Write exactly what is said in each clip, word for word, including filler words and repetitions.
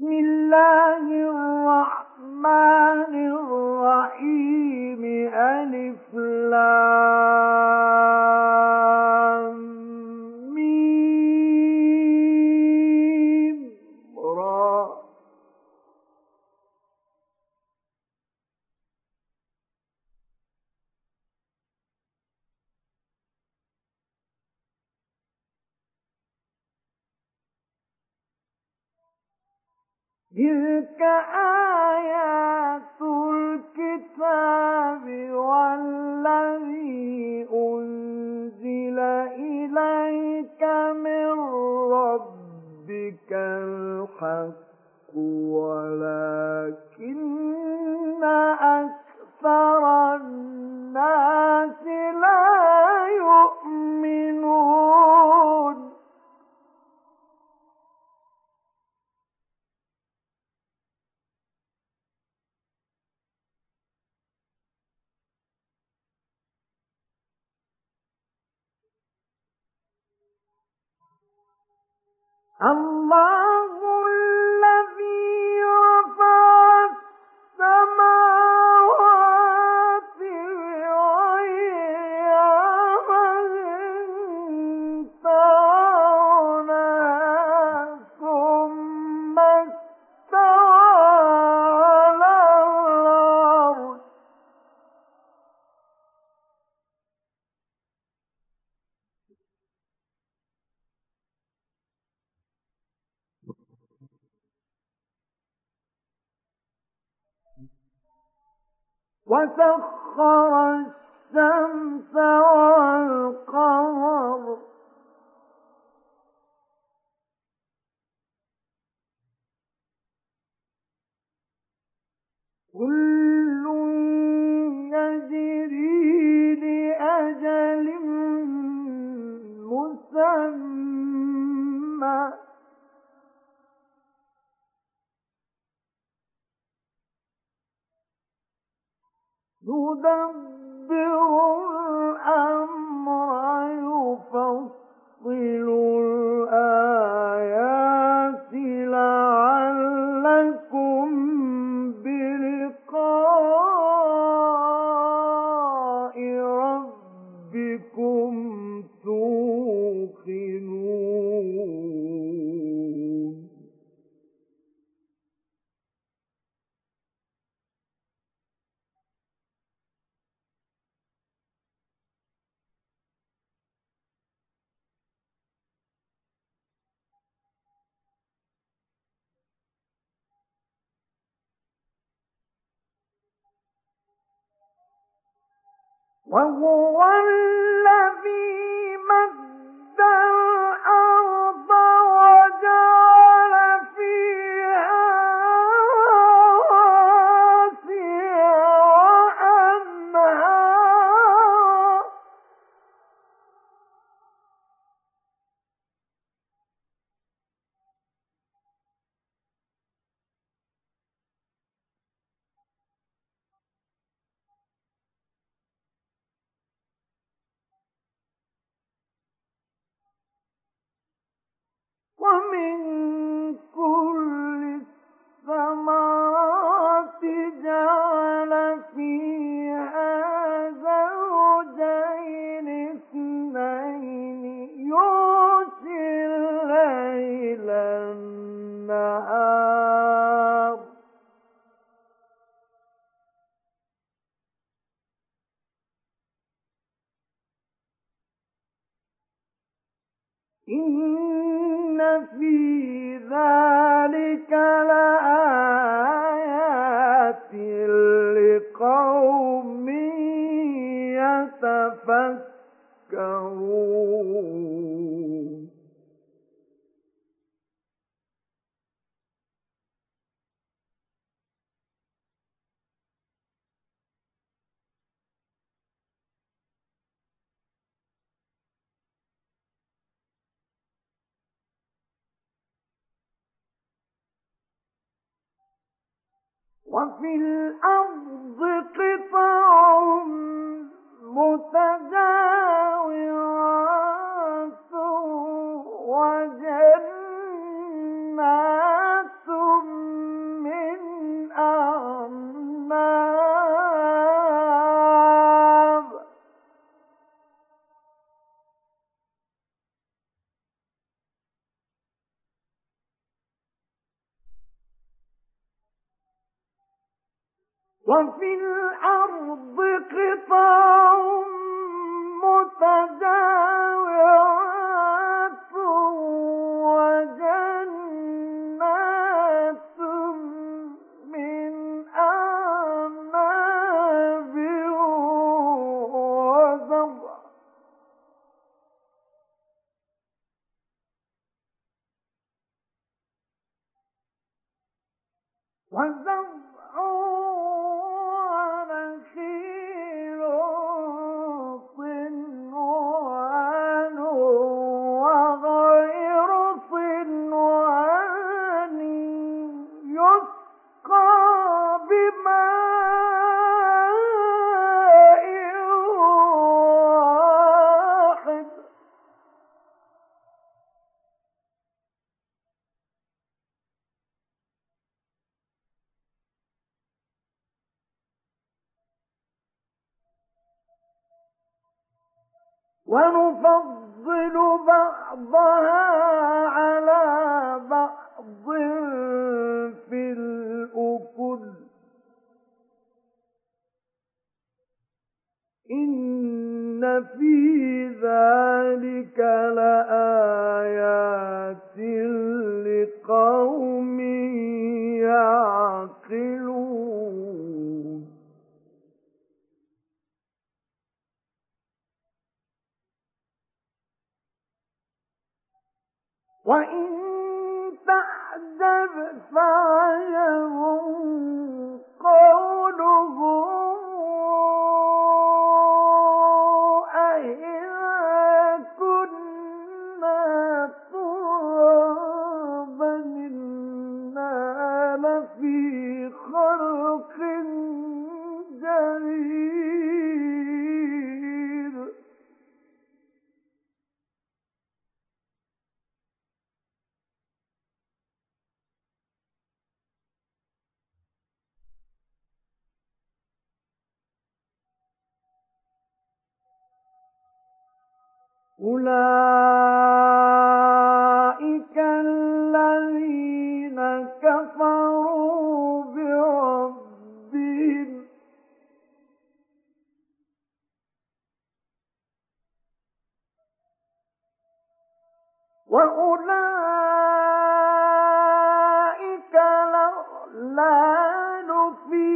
بسم الله الرحمن الرحيم ألف لام ميم را تلك آيات الكتاب والذي أنزل إليك من ربك الحق ولكن أكثر الناس لا يؤمنون الله الذي رفع السماوات بغير عمد ترونها ثم استوى على الأرض وسخر الشمس والقمر كل يجري لأجل مسمى يدبر الأمر يفصل الآيات لعلكم بلقاء ربكم توقنون وهو الذي مد الأرض وجعل فيها رواسي وأنهارا ومن كل الثمرات جعل فيها زوجين اثنين يغشي الليل النهار إن في ذلك لآيات لقوم يتفكرون وفي الأرض قطع متجاورات وجنات وفي الأرض قطع متجاورات وجنات من أعناب وزرع وزرع ونخيل صنوان وغير صنوان يسقى بماء واحد ونفضل بعضها على بعض في الأكل إن في ذلك لآيات لقوم يعقلون وإن تعجب فعجب قولهم أإذا كنا ترابا إنا لفي خلق جديد أولئك الذين كفروا بربهم وأولئك الأغلال في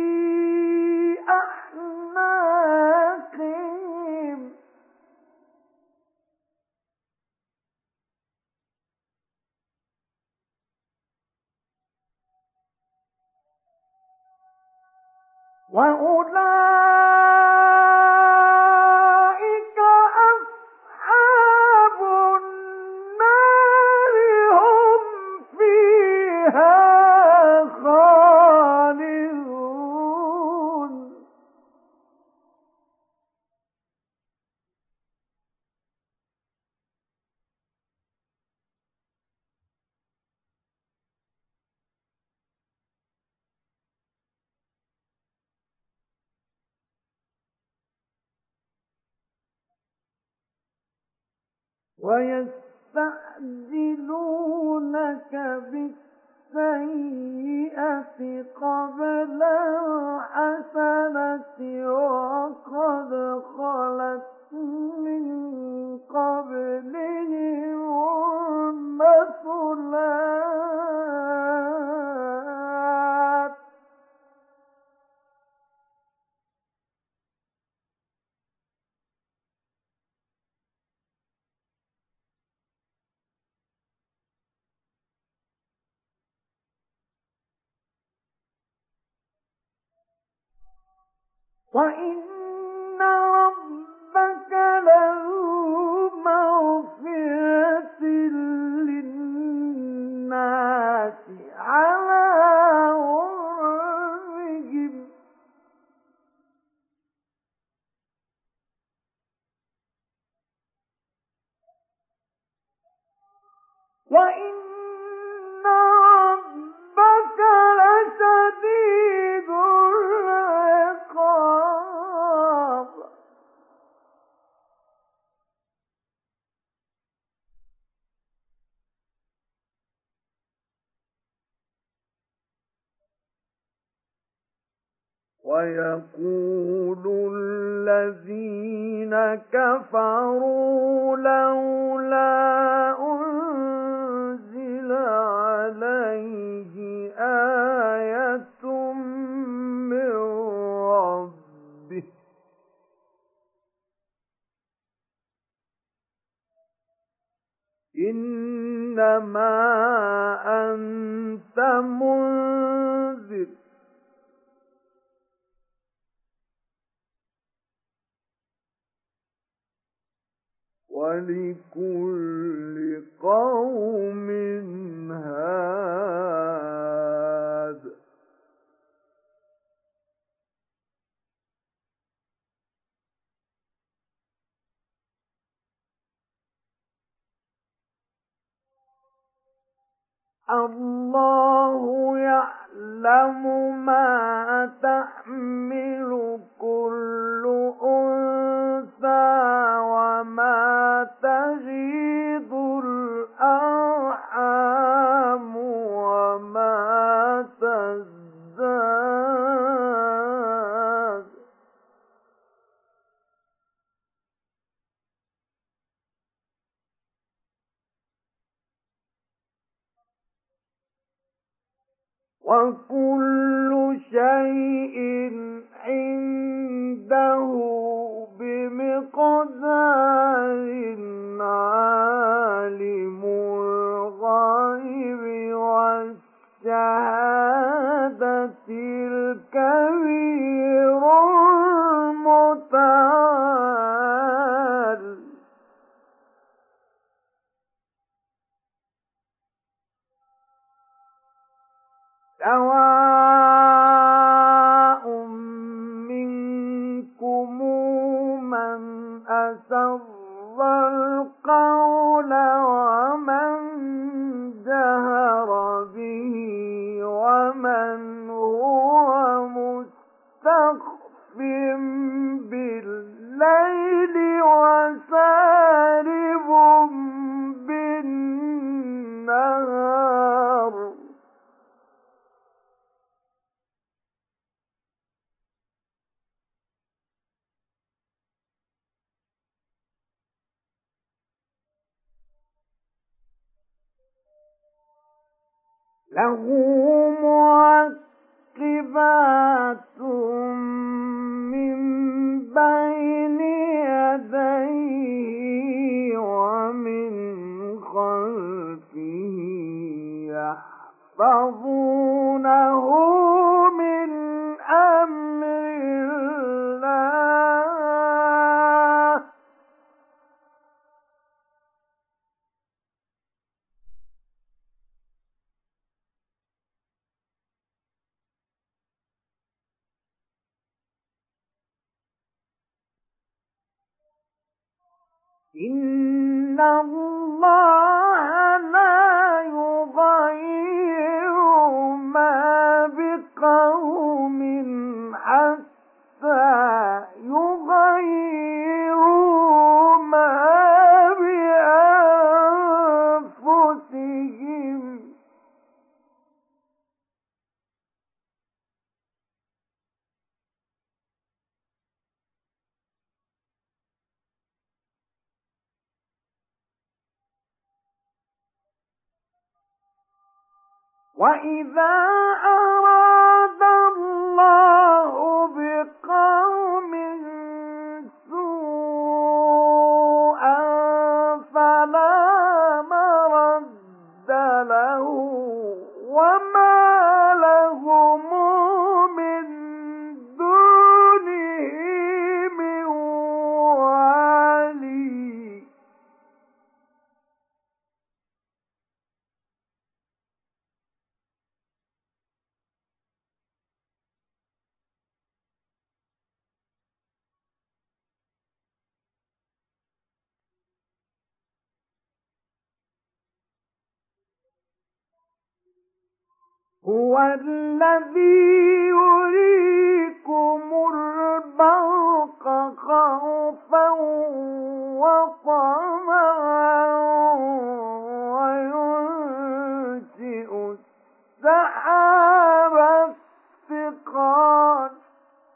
أعناقهم وأولئك أصحاب النار هم فيها خالدون ويستعجلونك بالسيئة قبل الحسنة وقد خلت من قبلهم المثلات وإن ربك لذو مغفرة للناس على ظلمهم وإن ربك لشديد العقاب ويقول الذين كفروا لولا أنزل عليه آية من ربه إنما أنت منذر ولكل قوم هاد الله يعلم ما تحمل كل أنثى وما تغيض الأرحام وما تزداد وكل شيء عنده بمقدار عالم الغيب والشهادة الكبير المتعال سواء منكم من أسر القول ومن جهر به ومن هو مستخف بالليل وسارب بالنهار له معقبات من بين يديه ومن خلفه يحفظونه من أمر الله إن الله لا يغير ما بقوم حتى يغيروا ما بأنفسهم وَإِذَا أَرَادَ اللَّهُ بِقَوْمٍ سُوءًا فَلَا مَرَدَّ لَهُ وَمَا لَهُم مِّن دُونِهِ مِن وَالٍ هُوَ الَّذِي يُرِيكُمُ الْبَرْقَ خَوْفًا وَطَمَعًا وَيُنشِئُ السَّحَابَ الثِّقَالَ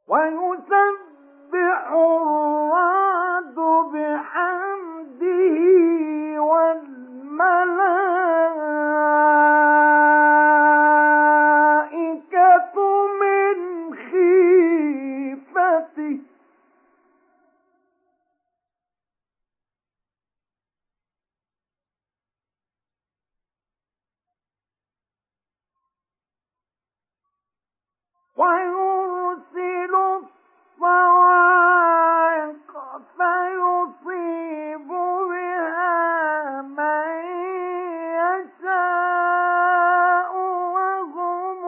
ويسبح الرعد بحمده والملائكة من خيفته ويرسل الصواعق فيصيب بها من يشاء وهم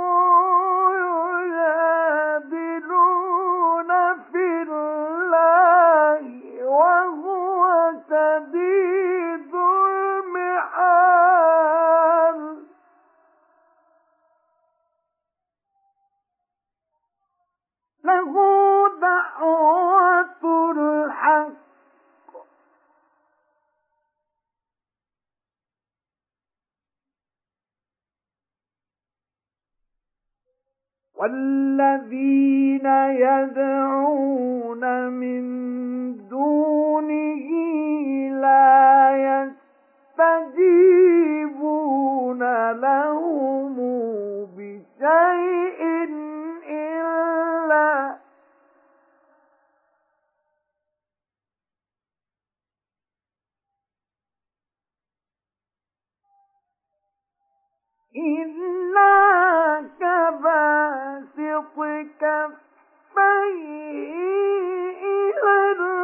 يجادلون في الله وهو شديد المحال له دعوة الحق والذين يدعون من دونه لا يستجيبون لهم بشيء إلا إلا كباسط كفيه إلى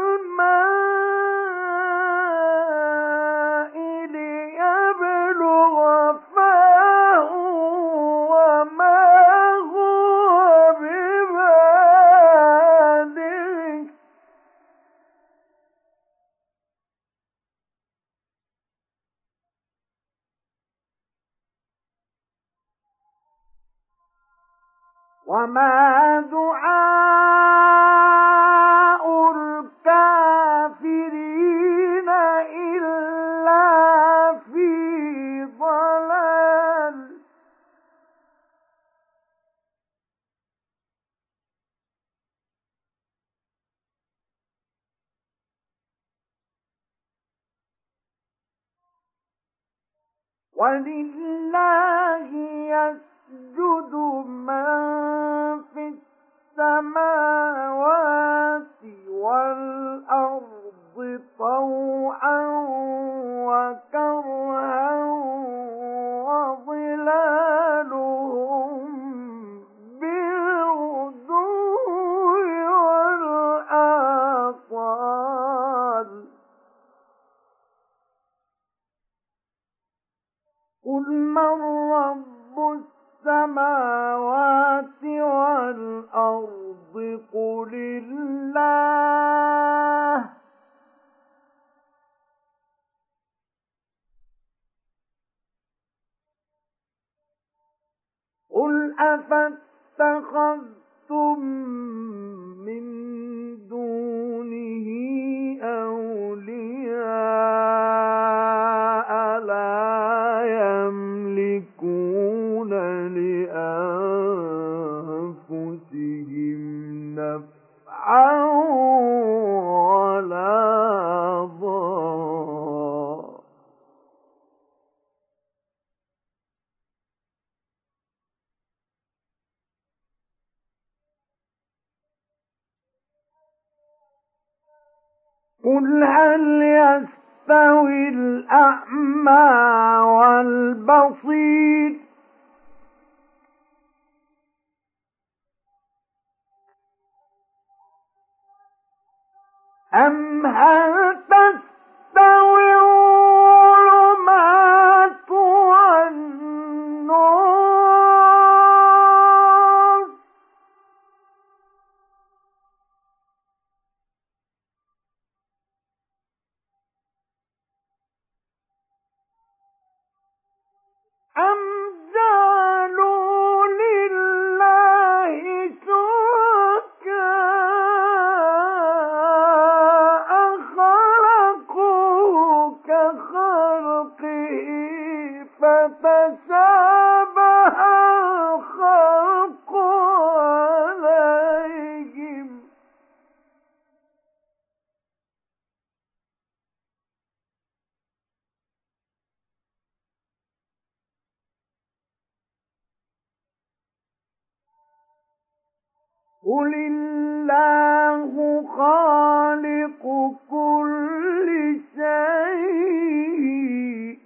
الماء ليبلغ فاه وما هو ببالغه وما دعاء الكافرين إلا في ضلال ولله يسجد من في السماوات والأرض طوعا وكرها وظلالهم بالغدو والآصال قل من رب السماوات والأرض قل الله قل أفاتخذتم من دونه أولياء لا يملكون لأنفسهم نفعا ولا ضرا قل هل يستوي الأعمى والبصير أم هل تستوي الظلمات والنور أم جعلوا لله شركاء خلقوا كخلقه فتشابه الخلق عليهم قل الله خالق كل شيء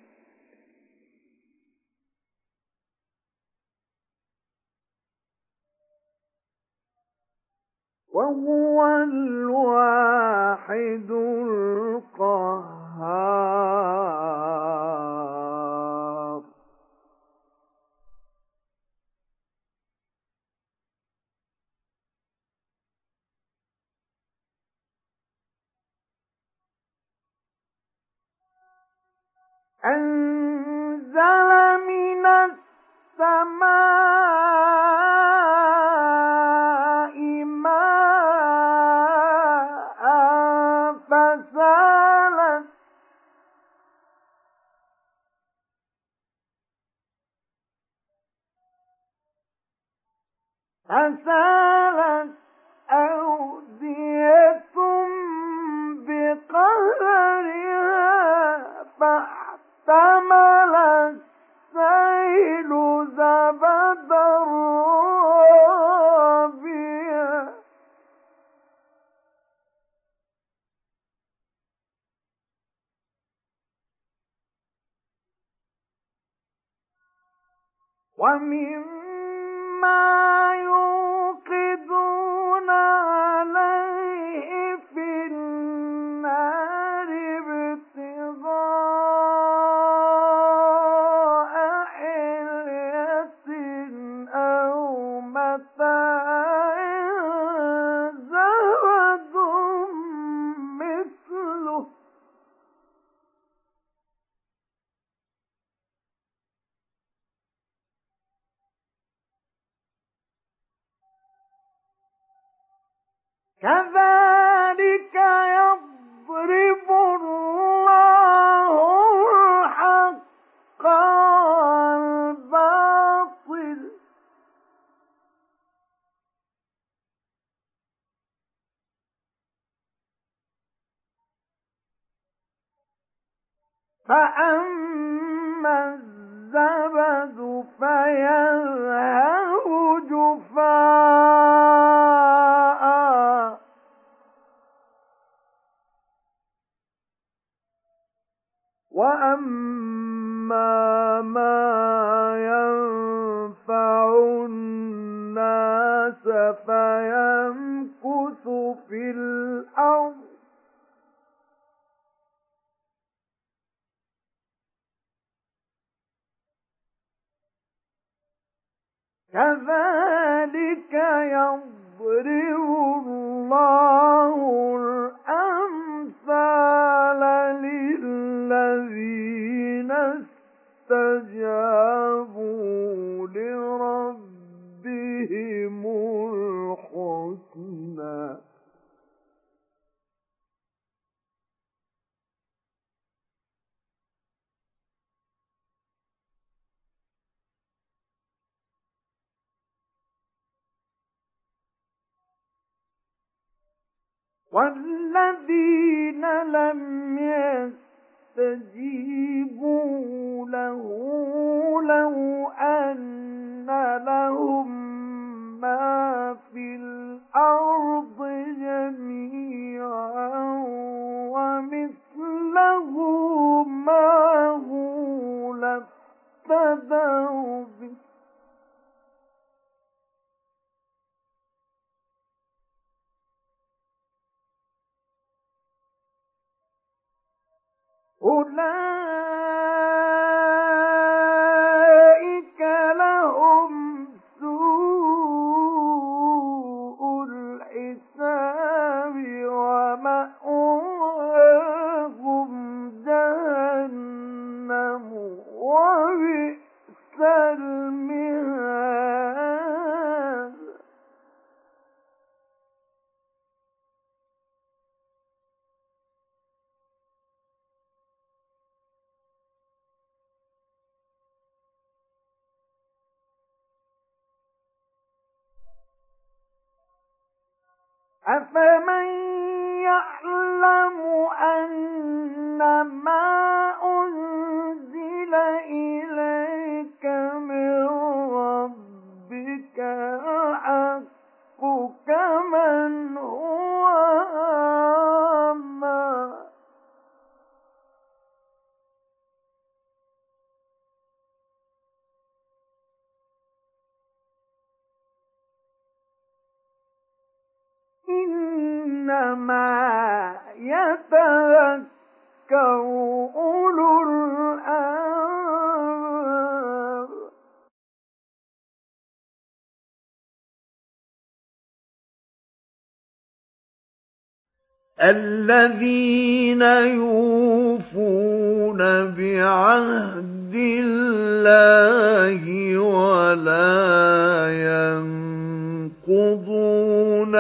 وهو الواحد القهار. أنزل من السماء ماء فسالت فسالت أودية بقدرها فاحتمل السيل زبدا رابيا ومما يوقدون عليه في النار ابتغاء حلية أو متاع زبد مثله كذلك يضرب الله الحق والباطل فأما الزبد فيذهب جفاء وأما ما ينفع الناس فيمكث في الأرض كذلك يضرب الله الأمثال للذين استجابوا لربهم الحسنى والذين لم يستجيبوا له لو أن لهم ما في الأرض جميعا ومثله معه لافتدوا به أولئك لهم سوء الحساب ومأواهم جهنم وبئس المهاد أفمن يعلم أنما أنزل إليك من ربك الحق إنما يتذكر أولو الألباب. الذين يوفون بعهد الله ولا ينقضون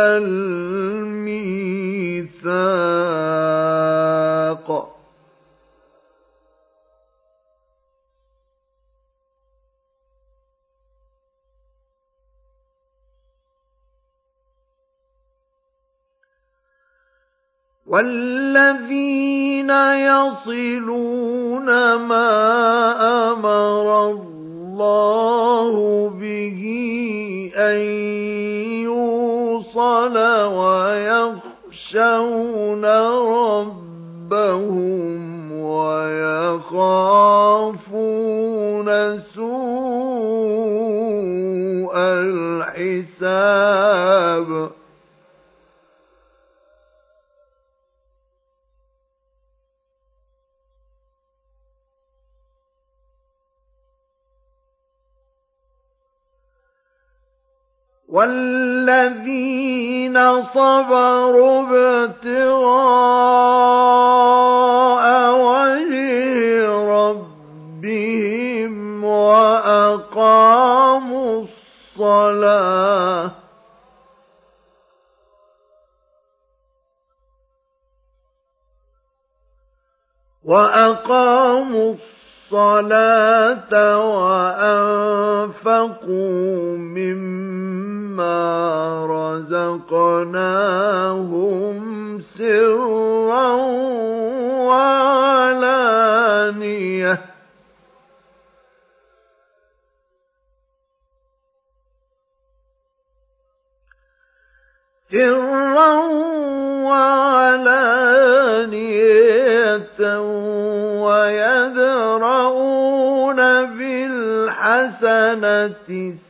الميثاق. والذين يصلون ما أمر الله به أن يوصل ويخشون ربهم ويخافون سوء الحساب. والذين صبروا ابتغاء وجه ربهم وأقاموا الصلاة وأقاموا الصلاة وأنفقوا مما رزقناهم سرا وعلانية سرا وعلانية ويدرؤون بالحسنة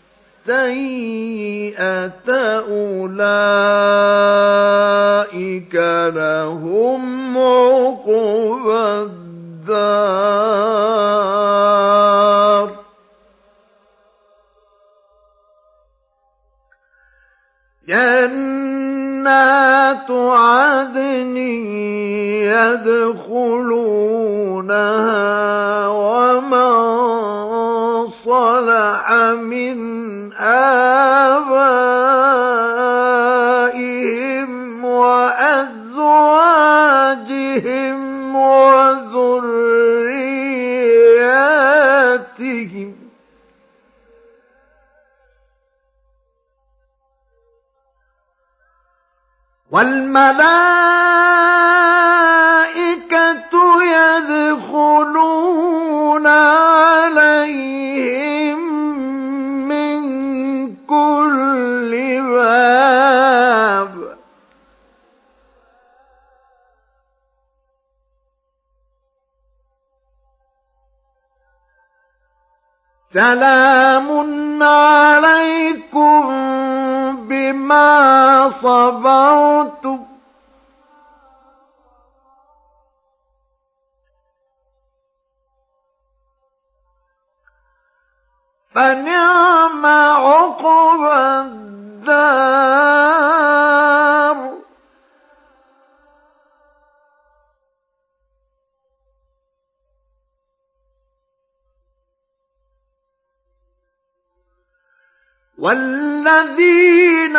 السيئة أولئك لهم عقبى الدار. جنات عدن يدخلونها ومن صلح من آبائهم وأزواجهم وذرياتهم والملائكة يدخلون عليهم من كل باب سلام عليكم بما صبرتم فنعم عقبى الدار. والذين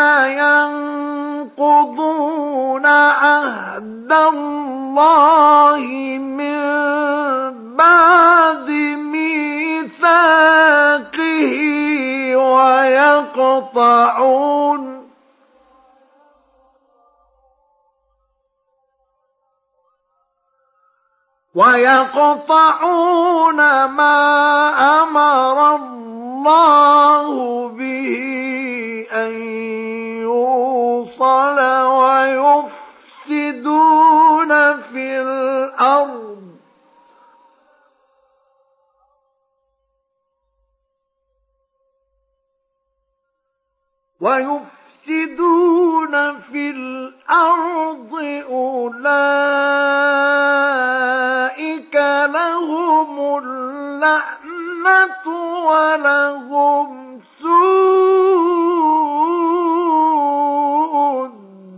ينقضون عهد الله من بعد ميثاقه ويقطعون ويقطعون ما أمر الله به أن يوصل ويفسدون في الأرض ويفسدون في الأرض الأرض أولئك لهم اللعنة ولهم سوء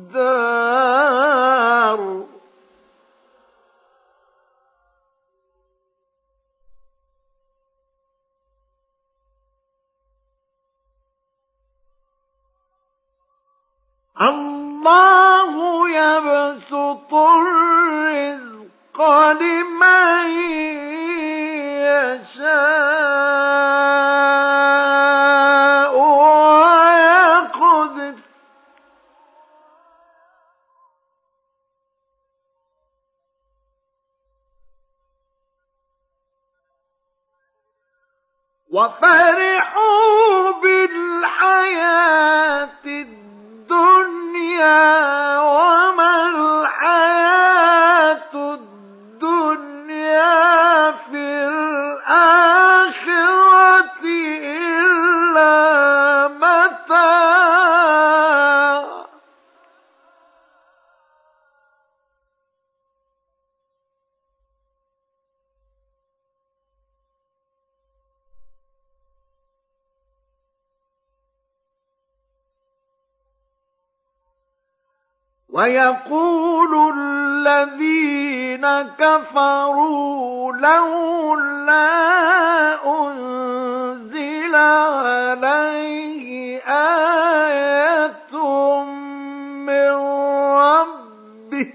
الدار. الله يبسط الرزق لمن يشاء ويقدر وفرحوا بالحياة الدنيا وما الحياة الدنيا في الآخرة إلا متاع. ويقول الذين كفروا لولا أنزل عليه آية من ربه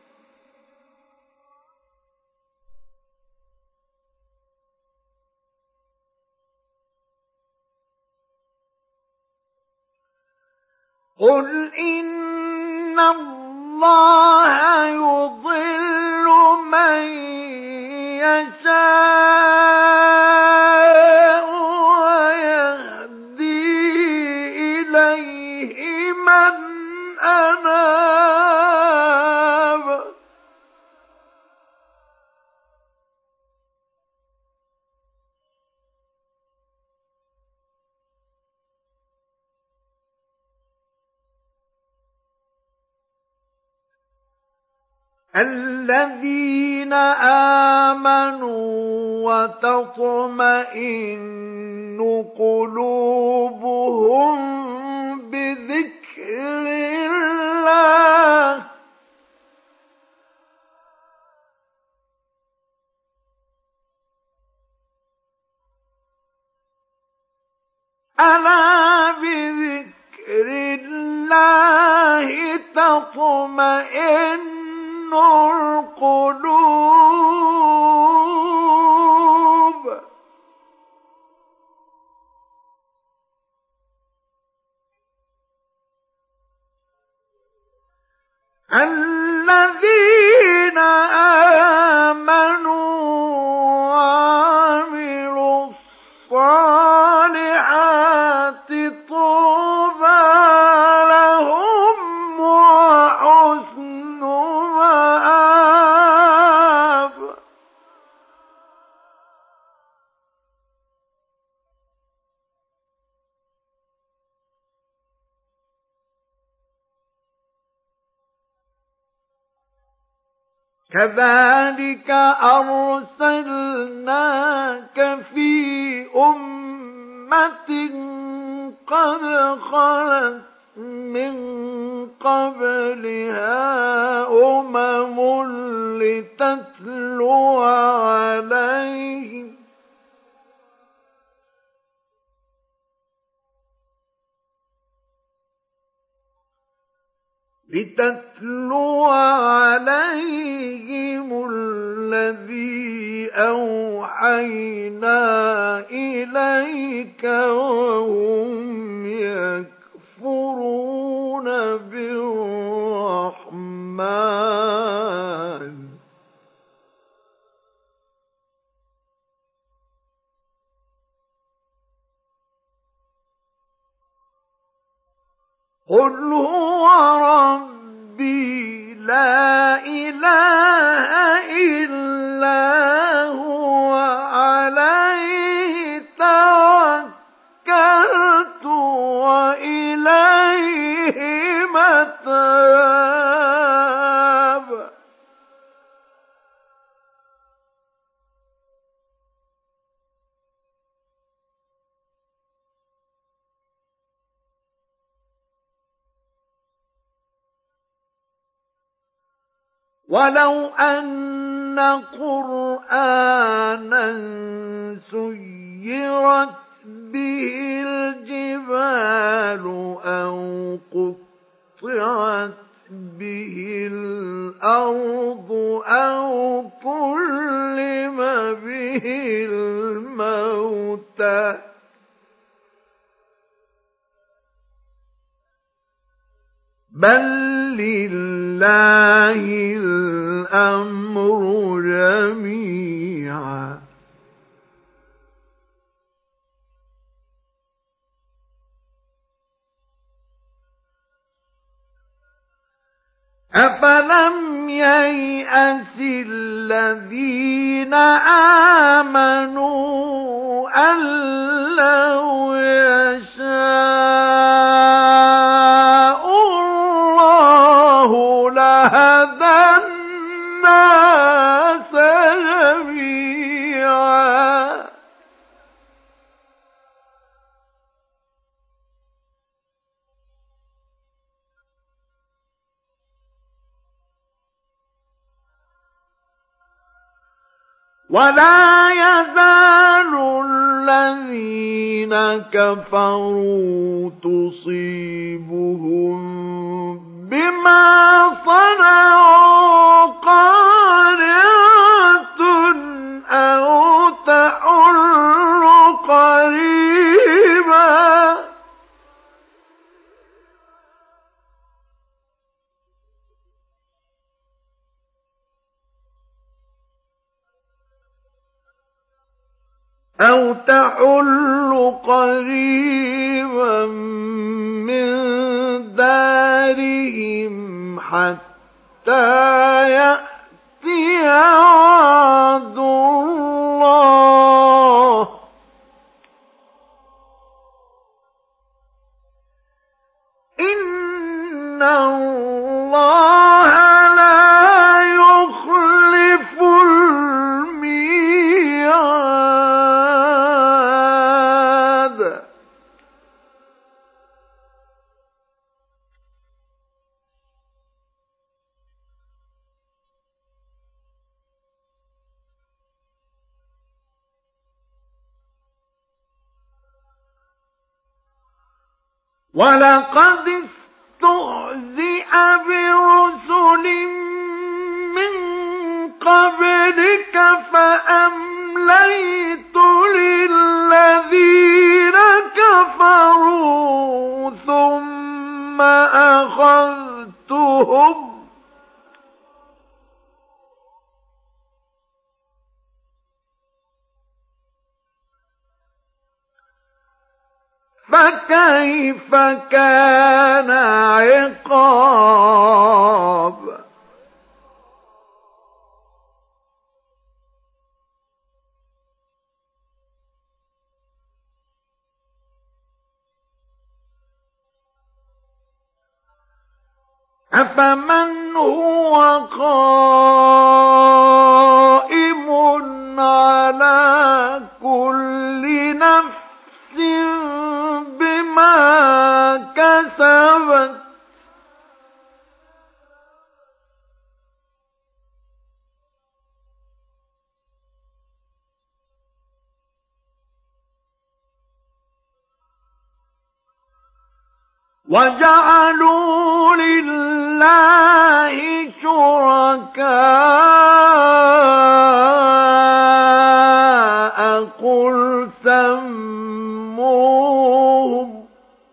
قل إن الله يضل من يشاء ويهدي إليه من أناب. الذين آمنوا وتطمئن قلوبهم بذكر الله ألا بذكر الله تطمئن القلوب. الذين آمنوا وعملوا الصالحات طوبى لهم وحسن مآب. كذلك أرسلناك في أمة قد خلت من قبلها أمم لتتلو عليهم لتتلو عليهم الذي أوحينا إليك وهم يكفرون بالرحمن. قل هو ربي لا إله إلا هو عليه توكلت وإليه متاب. ولو أن قرآنا سيرت به الجبال أو قطعت به الأرض أو كلم به الموتى بل لله الأمر جميعا أفلم ييأس الذين آمنوا أن لو يشاء الله لهدى الناس جميعا ولا يزال الذين كفروا تصيبهم بما صنعوا قارعة أو تحل قريبا أو تحل قريبا من دارهم حتى يأتي وعد الله إن الله لا يخلف الميعاد ولقد استهزئ برسل من قبلك فأمليت للذين كفروا ثم أخذتهم فكيف كان عقاب أفمن هو قائم على كل نفس بما كسبت وجعلوا لله شركاء قل سموهم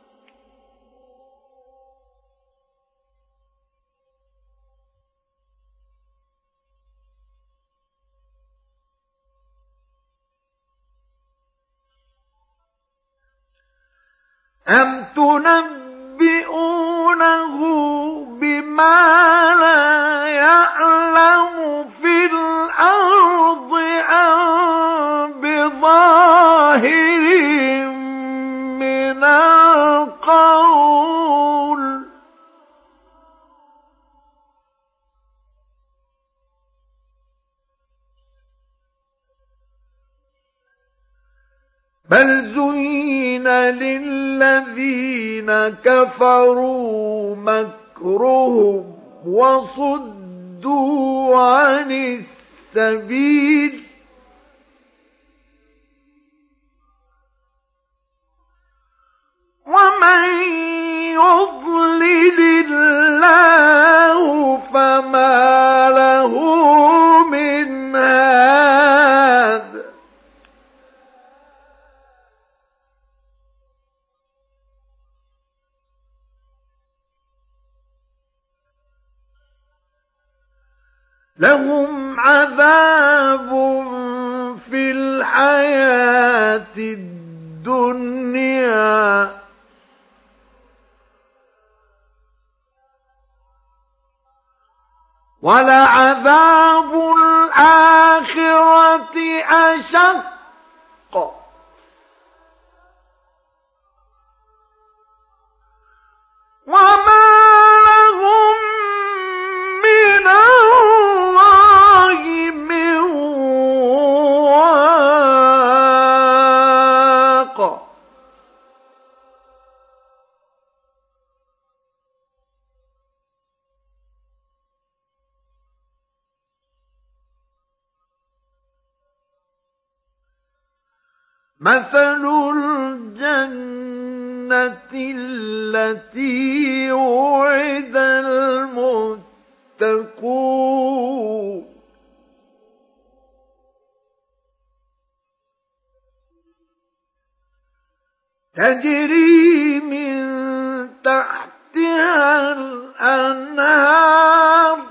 أم تنبئونه بما لا يعلم في الأرض أم بظاهر من القول بل زين للذين كفروا مكرهم وصدوا وصدوا عن السبيل ومن يضلل الله فما له من هاد لهم عذاب في الحياة الدنيا ولعذاب الآخرة أشق وما لهم من الله من واق مثل الجنة التي وعد المتقون تجري من تحتها الأنهار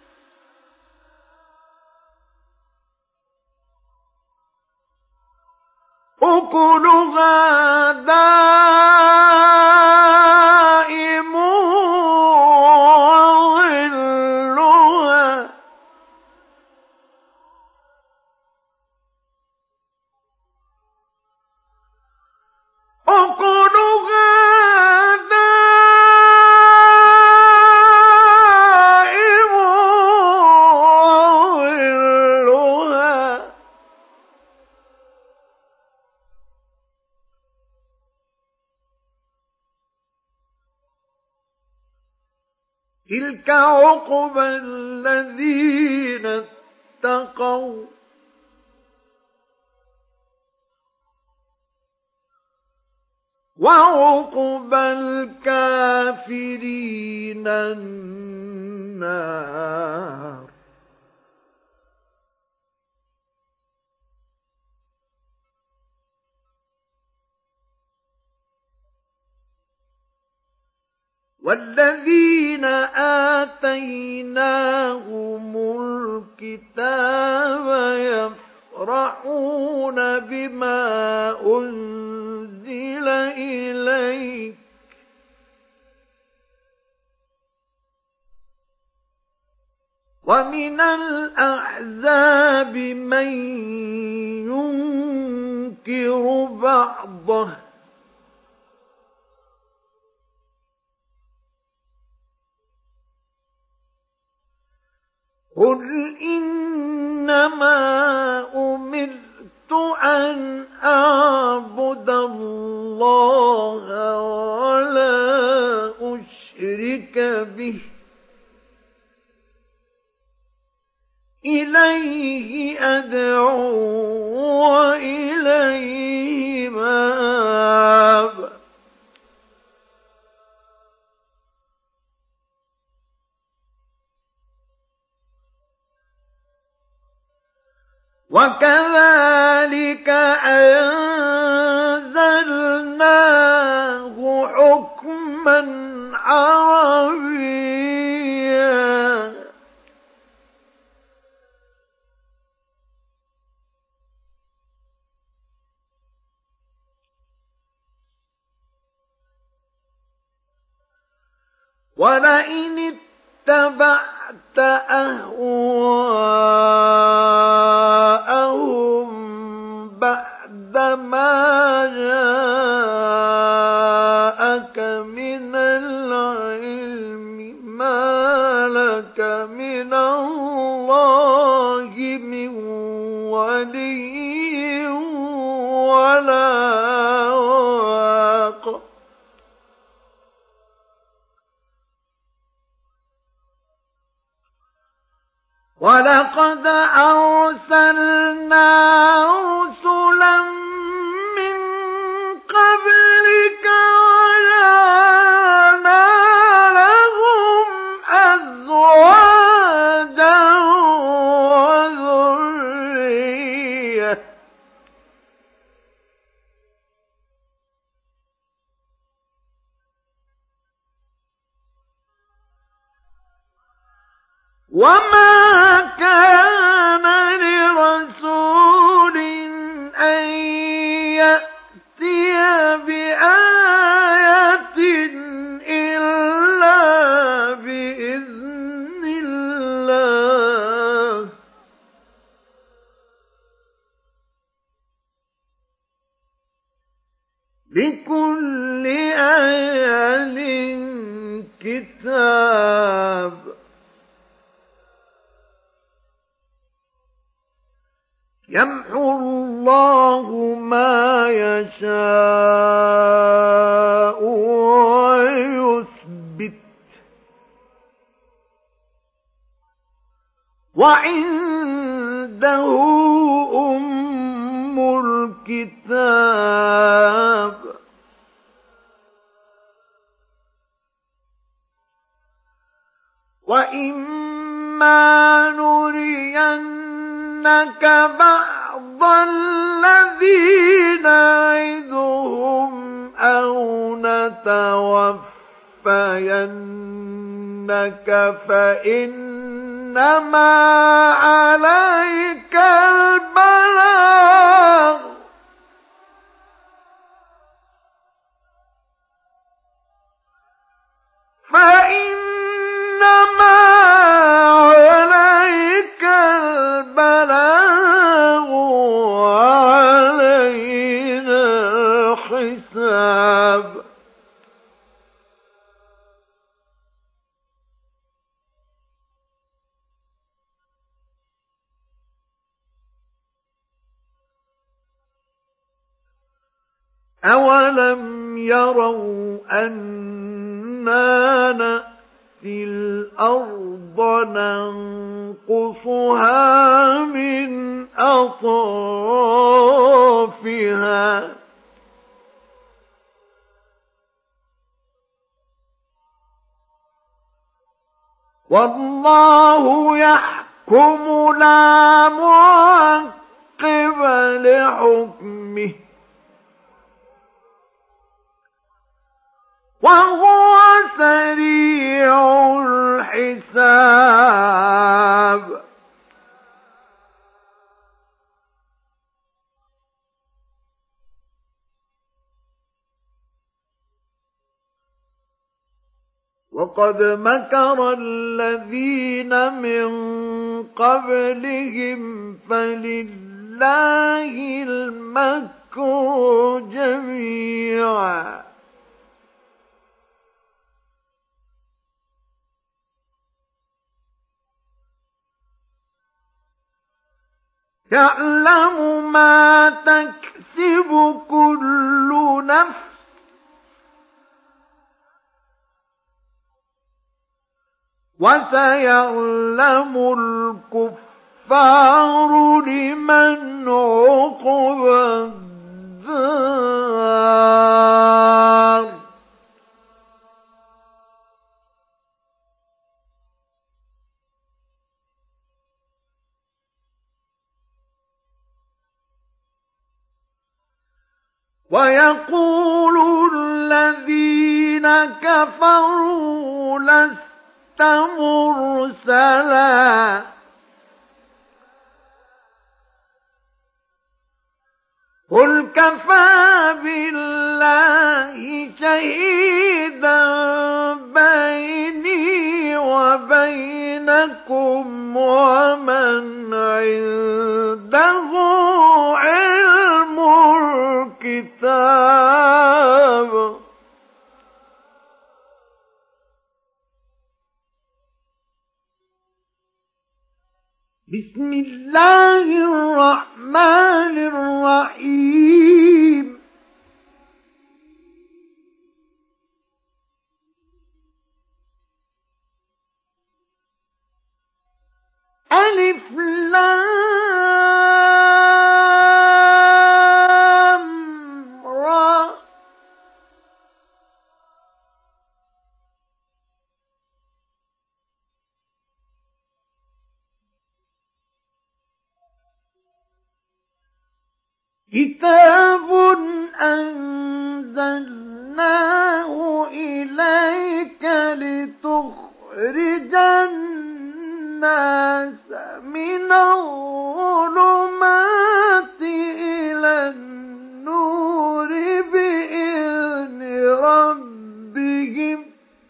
أكلها دائم وظلها أكلها دائم وظلها تلك عقبى الذين اتقوا وعقبى الكافرين النار والذين آتيناهم الكتاب يفرحون بما أنزل إليك ومن الأحزاب من ينكر بعضه قل إنما أمرت أن أعبد الله ولا أشرك به إليه أدعو وإليه مآب وكذلك أنزلناه حكما عربيا ولئن اتبعت أهواءهم بعدما جاءك من العلم ما لك من الله من ولي ولا واق وَلَقَدْ أَرْسَلْنَا رُسُلًا مِّن قَبْلِكَ وَجَعَلْنَا لَهُمْ أَزْوَاجًا وَذُرِّيَّةً ۚ وَمَا كَانَ لِرَسُولٍ أَن يَأْتِيَ بِآيَةٍ إِلَّا بِإِذْنِ اللَّهِ ۚ لِكُلِّ أَجَلٍ كِتَابٌ. يَمْحُو اللَّهُ مَا يَشَاءُ وَيُثْبِتُ ۖ وَعِندَهُ أُمُّ الْكِتَابِ. وَإِمَّا نُرِيَنَّكَ بَعْضَ الَّذِي نَعِدُهُمْ أَوْ نَتَوَفَّيَنَّكَ فَإِنَّمَا عَلَيْكَ الْبَلَاغُ ۗ فَإِنَّمَا عَلَيْكَ الْبَلَاغُ وَعَلَيْنَا الْحِسَابُ. أَوَلَمْ يَرَوْا أَنَّا نَأْتِي الْأَرْضَ نَنقُصُهَا مِنْ أَطْرَافِهَا ۚ وَاللَّهُ يَحْكُمُ لَا مُعَقِّبَ لِحُكْمِهِ ۚ وَهُوَ سَرِيعُ الْحِسَابِ. وَقَدْ مَكَرَ الَّذِينَ مِن قَبْلِهِمْ فَلِلَّهِ الْمَكْرُ جَمِيعًا ۖ يَعْلَمُ مَا تَكْسِبُ كُلُّ نَفْسٍ ۗ وَسَيَعْلَمُ الْكُفَّارُ لِمَنْ عُقْبَى الدَّارِ. وَيَقُولُ الَّذِينَ كَفَرُوا لَسْتَ مُرْسَلًا ۚ قُلْ كَفَىٰ بِاللَّهِ شَهِيدًا بَيْنِي وَبَيْنَكُمْ وَمَنْ عِندَهُ عِلْمُ الْكِتَابِ. بسم الله الرحمن الرحيم. ألف كتاب أنزلناه إليك لتخرج الناس من الظلمات إلى النور بإذن ربهم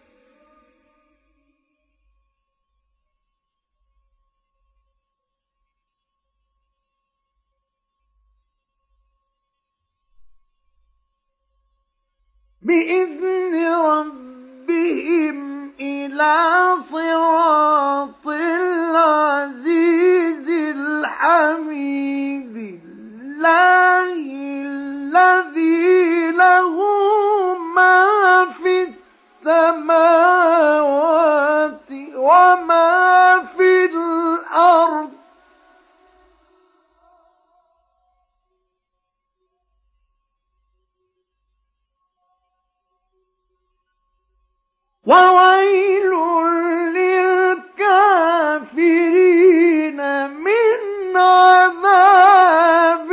بإذن ربهم إلى صراط العزيز الحميد الله الذي له ما في السماوات وما في الأرض وويل للكافرين من عذاب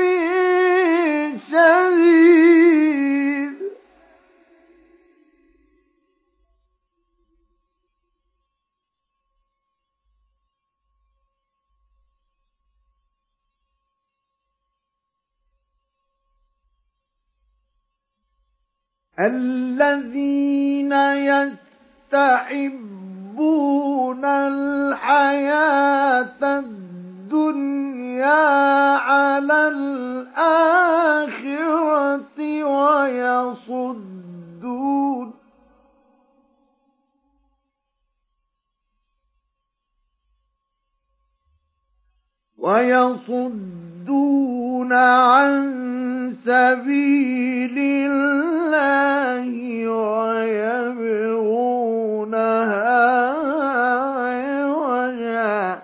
شديد الذين يستحبون الحياة الدنيا على الآخرة ويصدون ويصدون عن سبيل الله ويبغونها عوجا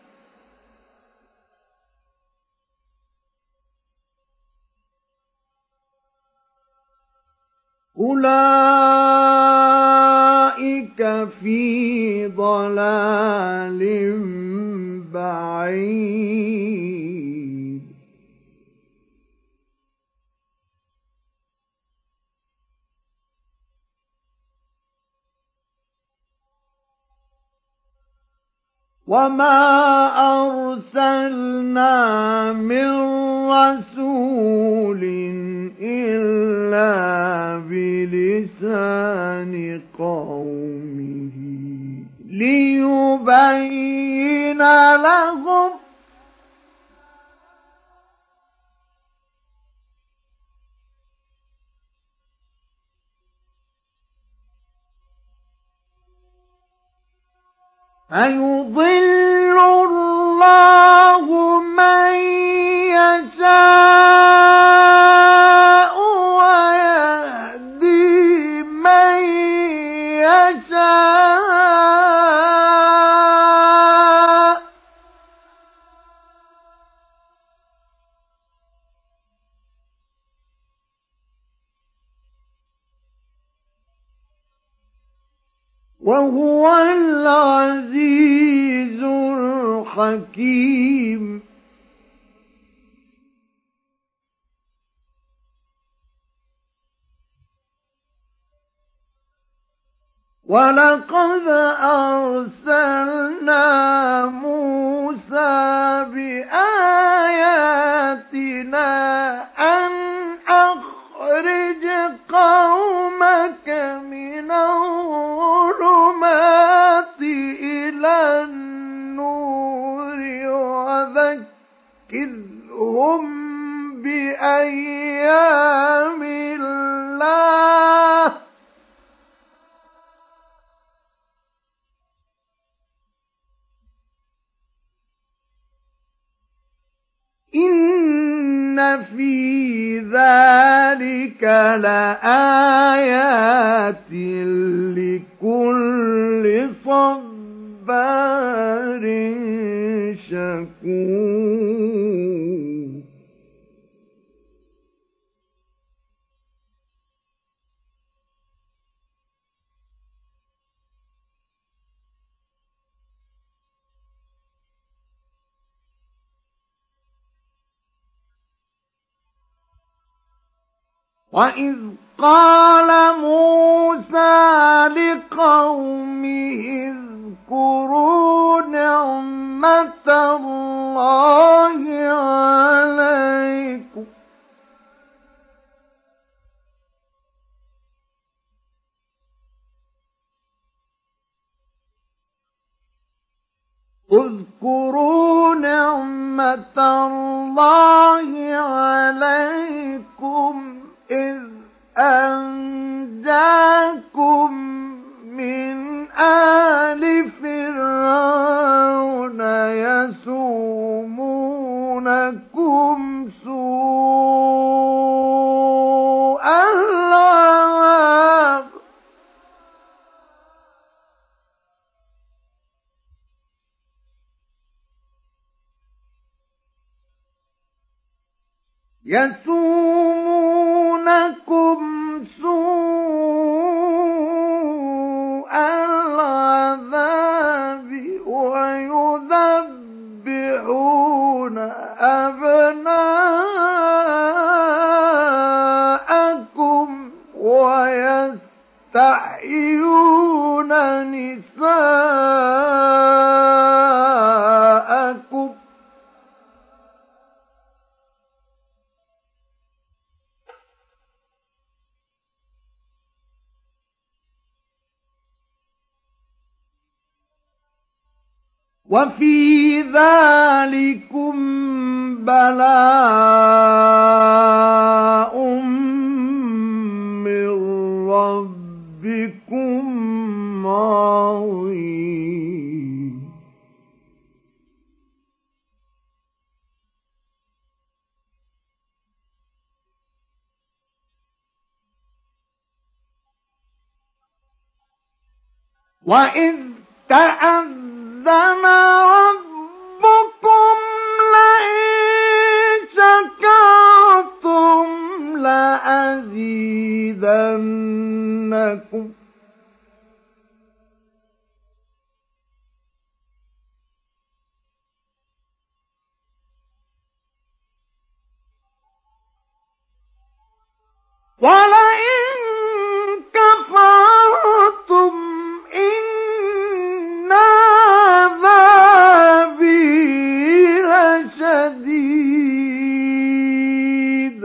أولئك في ضلال بعيد وما أرسلنا من رسول إلا بلسان قومه ليبين لهم فيضل الله من يشاء ويهدي من يشاء وهو العزيز الحكيم ولقد أرسلنا موسى بآياتنا أن أخرج قومك من الظلمات إلى النور وذكرهم بأيام الله إن في ذلك لآيات لكل صبار شكور وَإِذْ قَالَ مُوسَى لِقَوْمِهِ اذْكُرُوا نِعْمَةَ اللَّهِ عَلَيْكُمْ اذْكُرُوا نِعْمَةَ اللَّهِ عَلَيْكُمْ إِذْ أَنْجَاكُمْ مِنْ آلِ فِرْعَوْنَ يَسُومُونَكُمْ سُوءَ الْعَذَابِ يَسُومُونَكُمْ سُوءَ الْعَذَابِ وَيُذَبِّحُونَ أَبْنَاءَكُمْ وَيَسْتَحْيُونَ نِسَاءَكُمْ وَفِي ذَلِكُمْ بَلَاءٌ مِّن رَّبِّكُمْ عَظِيمٌ وَإِذْ تَأَذَّنَ رَبُّكُمْ لَئِن شَكَرْتُمْ لَأَزِيدَنَّكُمْ وَلَئِن كَفَرْتُمْ إِنَّ عَذَابِي لَشَدِيدٌ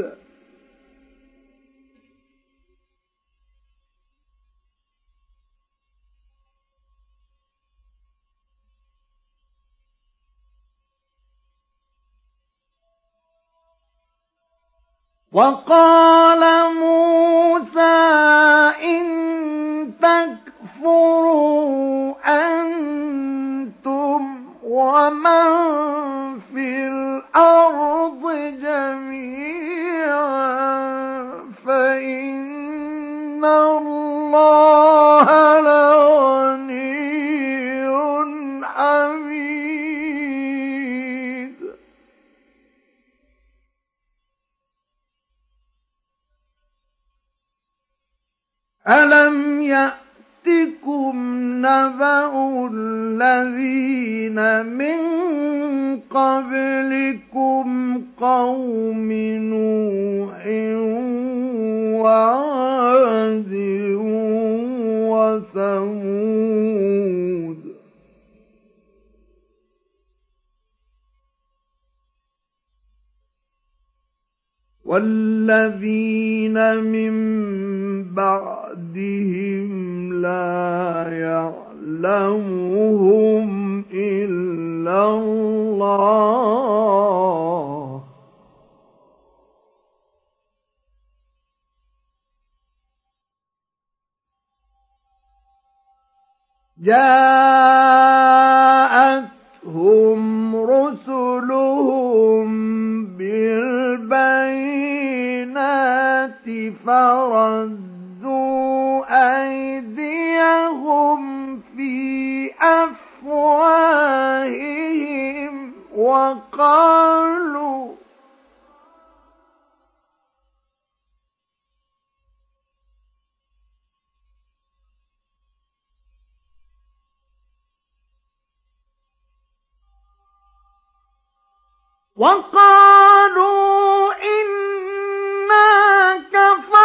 وَقَالَ مُوسَى إِن تَكْفُرُوا أَنتُمْ وَمَن فِي الْأَرْضِ جَمِيعًا فَإِنَّ اللَّهَ لَغَنِيٌّ حَمِيدٌ أَلَمْ يَأْتِكُمْ نَبَأُ الَّذِينَ مِن قَبْلِكُمْ قَوْمِ نُوحٍ وَعَادٍ وَثَمُودَ وَالَّذِينَ مِن بَعْدِهِمْ لَا يَعْلَمُهُمْ إِلَّا اللَّهُ جَاءَتْهُمْ رُسُلُهُم بِالْبَيِّنَاتِ فَرَدُّوا أَيْدِيَهُمْ فِي أَفْوَاهِهِمْ وَقَالُوا وَقَالُوا إِنَّا كَفَرْنَا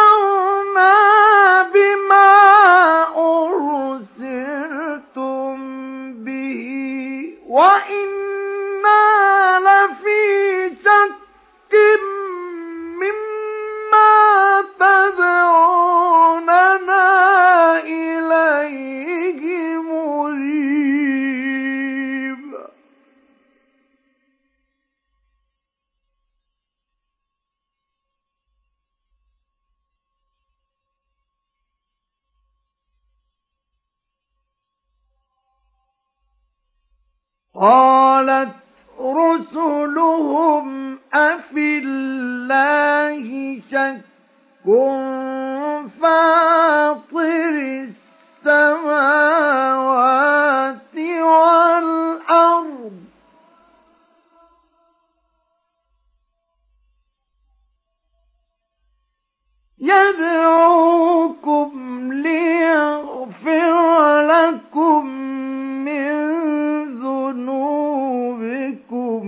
وَإِنَّا لَفِي شَكٍّ مِّمَّا تَدْعُونَنَا إِلَيْهِ مُرِيبٍ قَالَتْ رُسُلُهُمْ أَفِي اللَّهِ شَكٌّ فَاطِرِ السَّمَاوَاتِ وَالْأَرْضِ يَدْعُوكُمْ لِيَغْفِرَ لَكُم مِّن ذُنُوبِكُمْ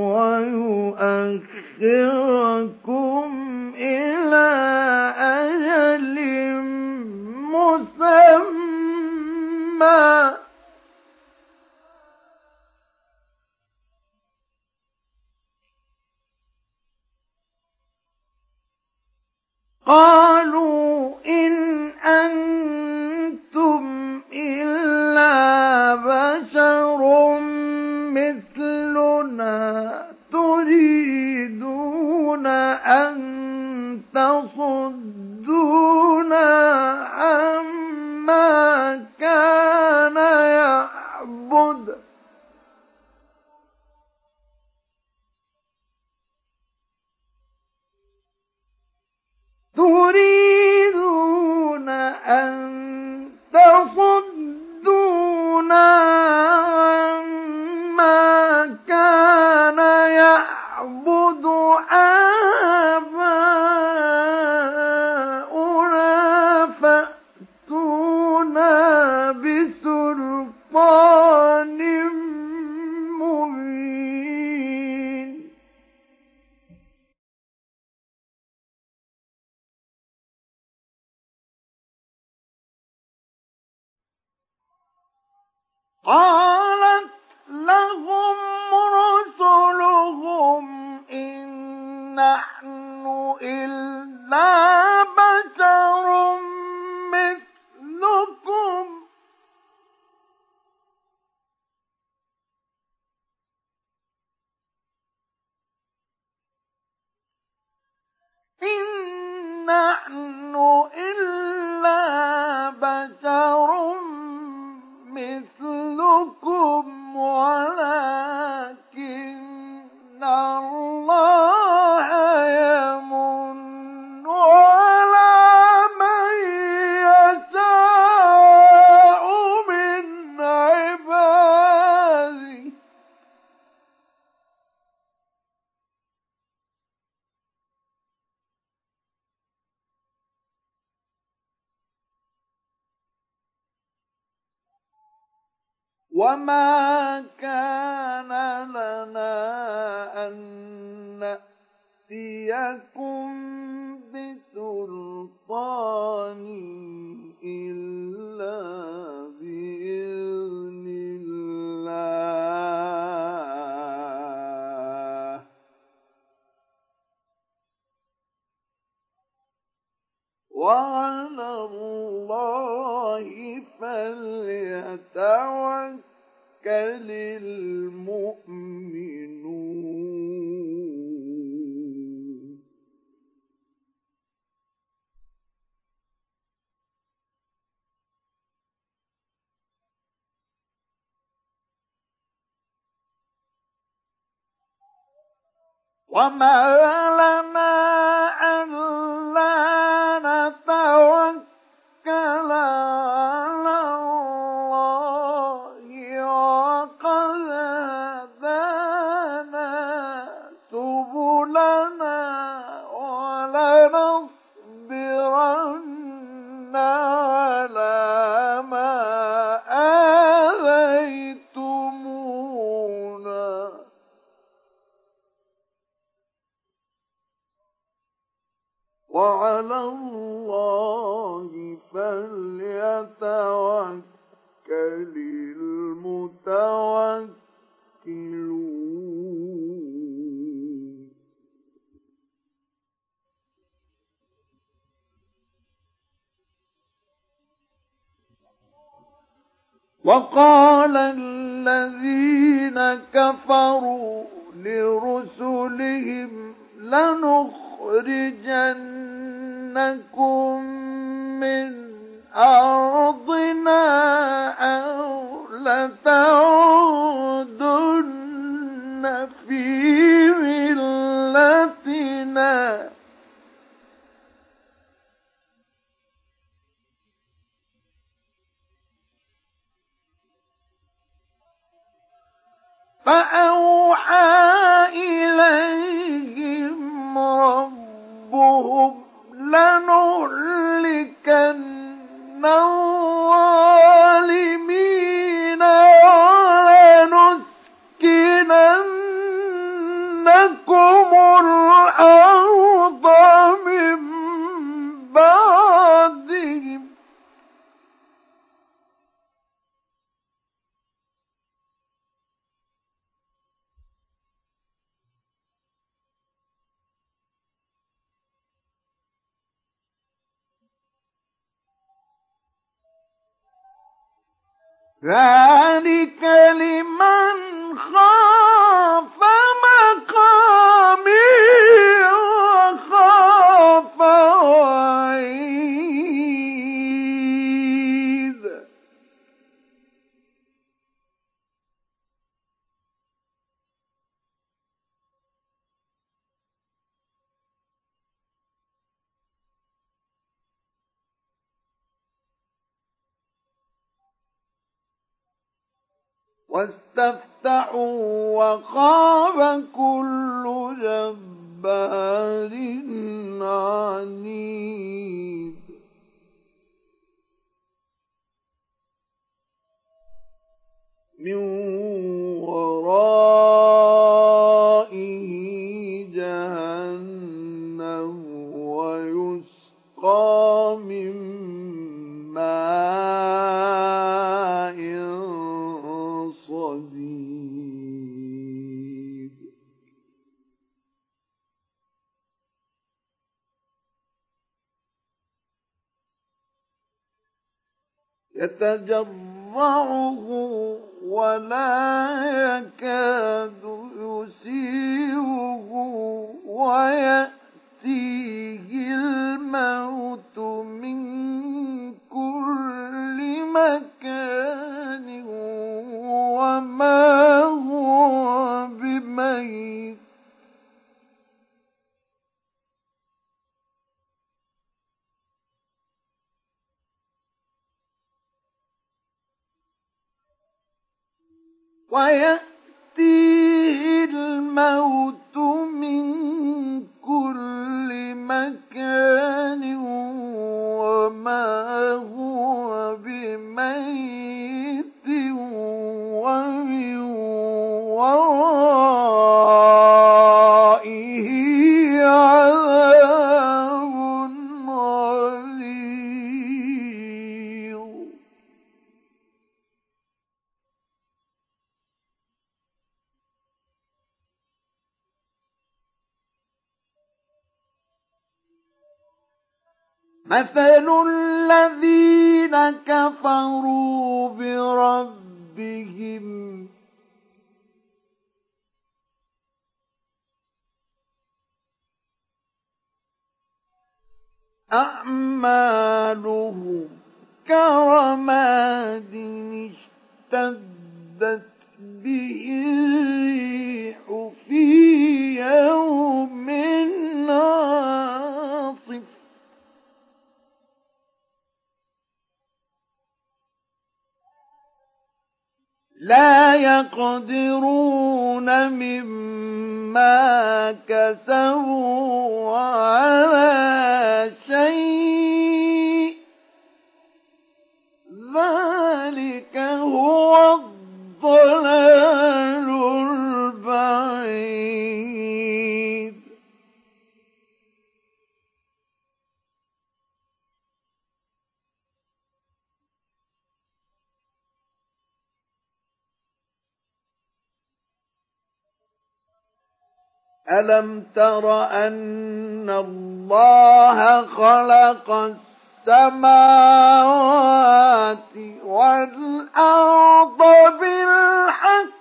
وَيُؤَخِّرَكُمْ إِلَىٰ أَجَلٍ مُّسَمًّى قَالُوا إِنْ أَنتُمْ إِلَّا بَشَرٌ مِّثْلُنَا تُرِيدُونَ أَن تَصُدُّونَا عَمَّا كَانَ يَعْبُدُ تُرِيدُونَ أَن تَصُدُّونَا عَمَّا كَانَ يَعْبُدُ آبَاؤُنَا فَأْتُونَا بِسُلْطَانٍ مُّبِينٍ قَالَتْ لَهُمْ رُسُلُهُمْ إِن نَّحْنُ إِلَّا بَشَرٌ مِّثْلُكُمْ إِن نَّحْنُ إِلَّا بَشَرٌ مِّثْلُكُمْ وَلَٰكِنَّ اللَّهَ يَمُنُّ عَلَىٰ مَن يَشَاءُ مِنْ عِبَادِهِ وَمَا كَانَ لَنَا أَن نَّأْتِيَكُم بِسُلْطَانٍ إِلَّا بِإِذْنِ اللَّهِ وَعَلَى اللَّهِ فَلْيَتَوَكَّلِ الْمُؤْمِنُونَ وَمَا لَنَا أَلَّا نَتَوَكَّلَ عَلَى اللَّهِ وَقَدْ هَدَانَا سُبُلَنَا وَلَنَصْبِرَنَّ عَلَىٰ مَا آذَيْتُمُونَا وقال الذين كفروا لرسلهم لنخرجنكم من أرضنا أو لتعودن في ملتنا فأوحى إليهم ربهم لنهلكن الظالمين ولنسكننكم الأرض من بعدهم ذلك لمن خاف مقامي وخاف وعيد. واستفتحوا وخاب كل جبار عنيد. من ورائه جهنم ويسقى من ماء صديد. يتجرعه ولا يكاد يسيغه ويأتيه الموت من كل مكان وما هو بميت ويأتيه الموت من كل مكان وما هو بميت ومن ورائه عذاب غليظ. مثل الذين كفروا بربهم أعمالهم كرماد اشتدت به الريح في يوم عاصف لا يقدرون مما كسبوا على شيء ذلك هو الضلال البعيد. ألم تر أن الله خلق السماوات والأرض بالحق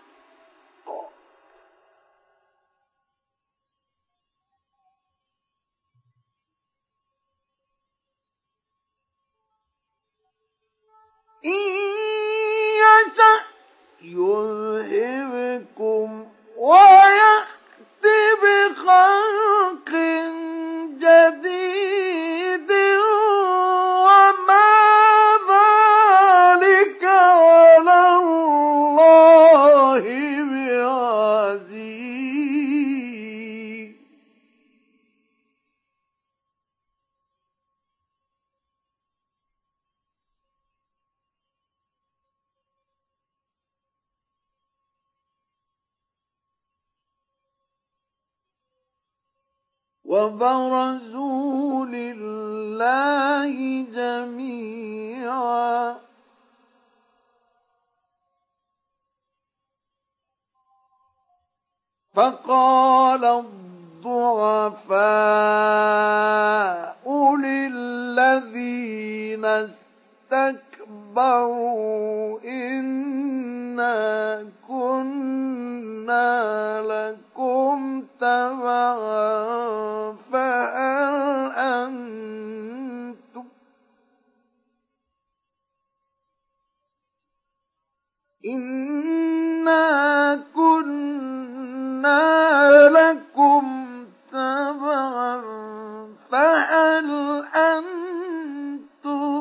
إن يشأ يذهبكم ويأت بخلق جديد وما ذلك على الله بعزيز. وبرزوا لله جميعا فقال الضعفاء للذين استكبروا إنا كنا لكم تبعا فهل أنتم إنا كنا لكم تبعا فهل أنتم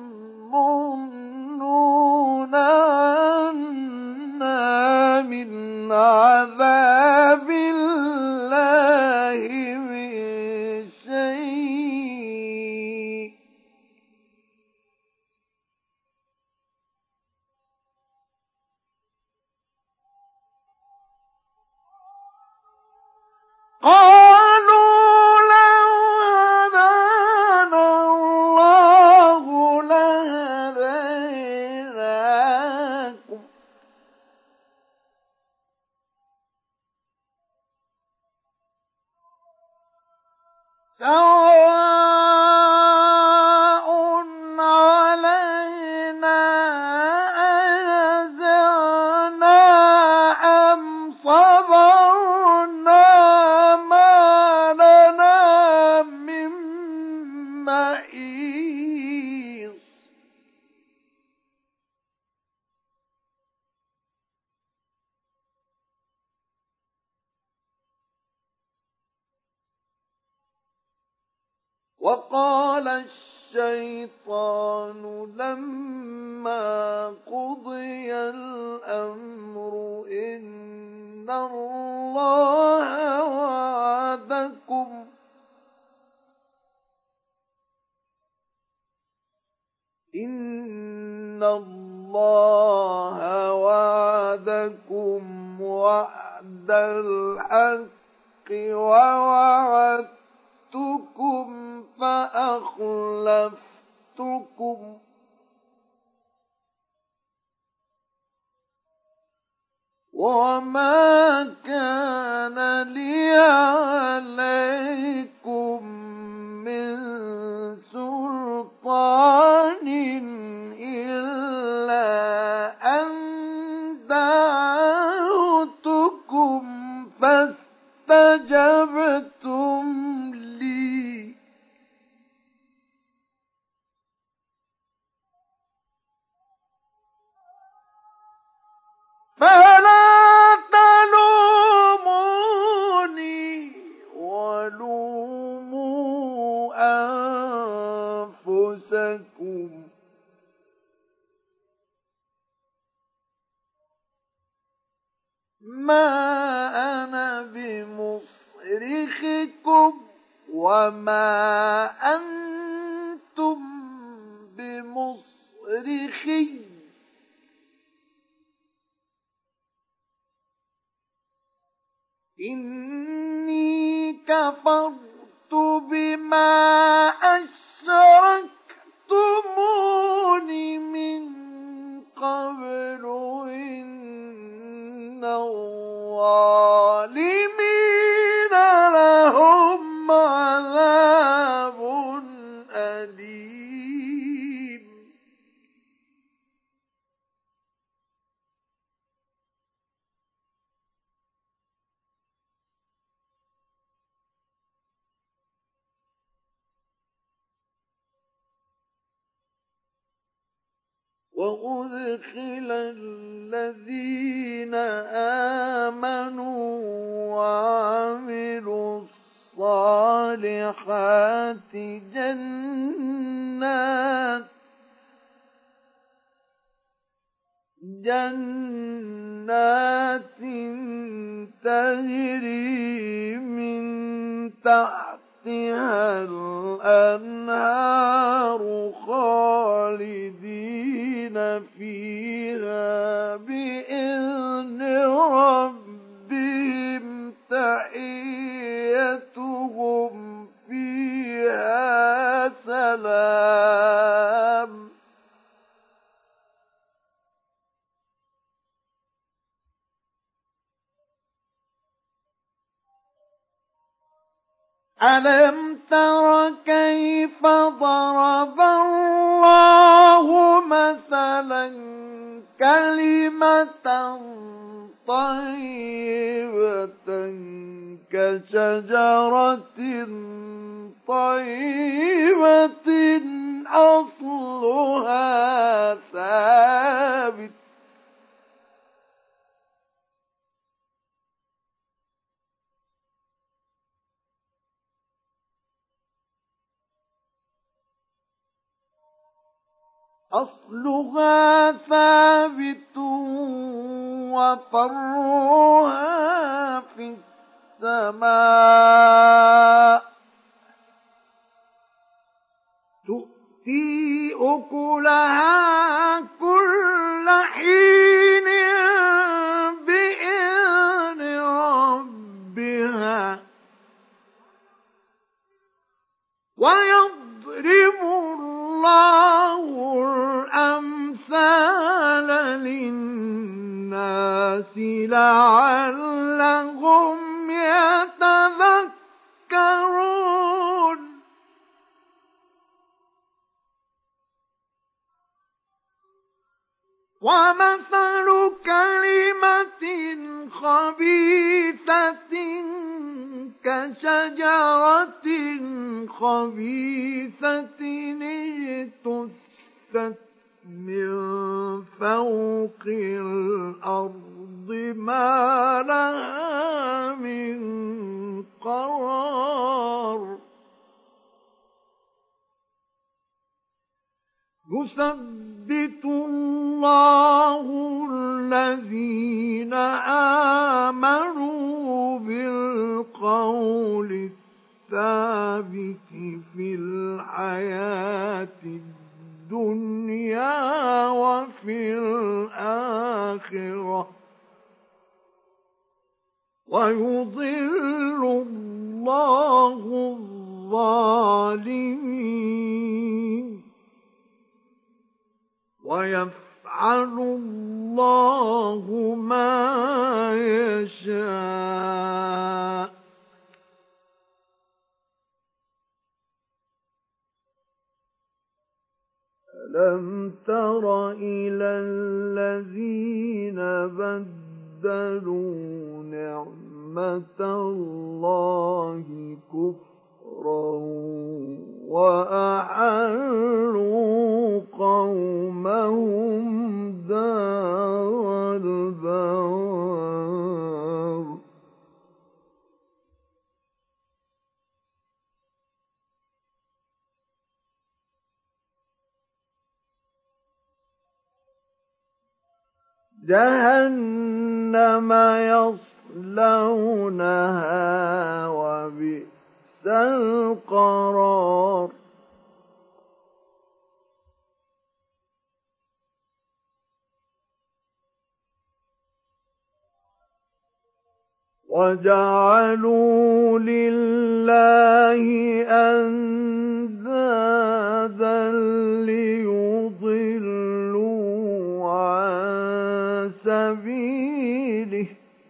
مغنون عنا من عذاب الله من شيء قالوا لو هدانا الله لهديناكم سواء علينا أجزعنا أم صبرنا ما لنا من محيص. وقال الشيطان لما قضي الأمر إن الله وعدكم إن الله وعدكم وعد الحق ووعدتكم فأخلفتكم وما كان لي عليكم من سلطان إلا أن دعوتكم فاستجبتم لي فلا تلوموني ولوموا أنفسكم ما أنا بمصرخكم وما أنتم بمصرخي إني كفرت بما أشركتمون من قبل إن الظالمين لهم عذاب أليم. وأدخل الذين آمنوا وعملوا الصالحات جنات جنات تجري من تحتها الأنهار خالدين فيها بإذن ربهم تحيتهم فيها سلام. ألم تر كيف ضرب الله مثلا كلمة طيبة كشجرة طيبة أصلها ثابت أصلها ثابت وفرعها في السماء تؤتي أكلها كل حين بإذن ربها ويضرب الله الأمثال للناس لعلهم يتذكرون. ومثل كلمة خبيثة كشجرة خبيثة اجتثت من فوق الأرض ما لها من قرار. يثبت الله الذين آمنوا بالقول الثابت في الحياة الدنيا وفي الآخرة ويضل الله الظالمين ويفعل الله ما يشاء. ألم تر إلى الذين بدلوا نعمة الله كفرا وأحلوا قومهم دار البوار. جهنم يصلونها وبئس القرار. وجعلوا لله أندادا ليضلوا عن سبيله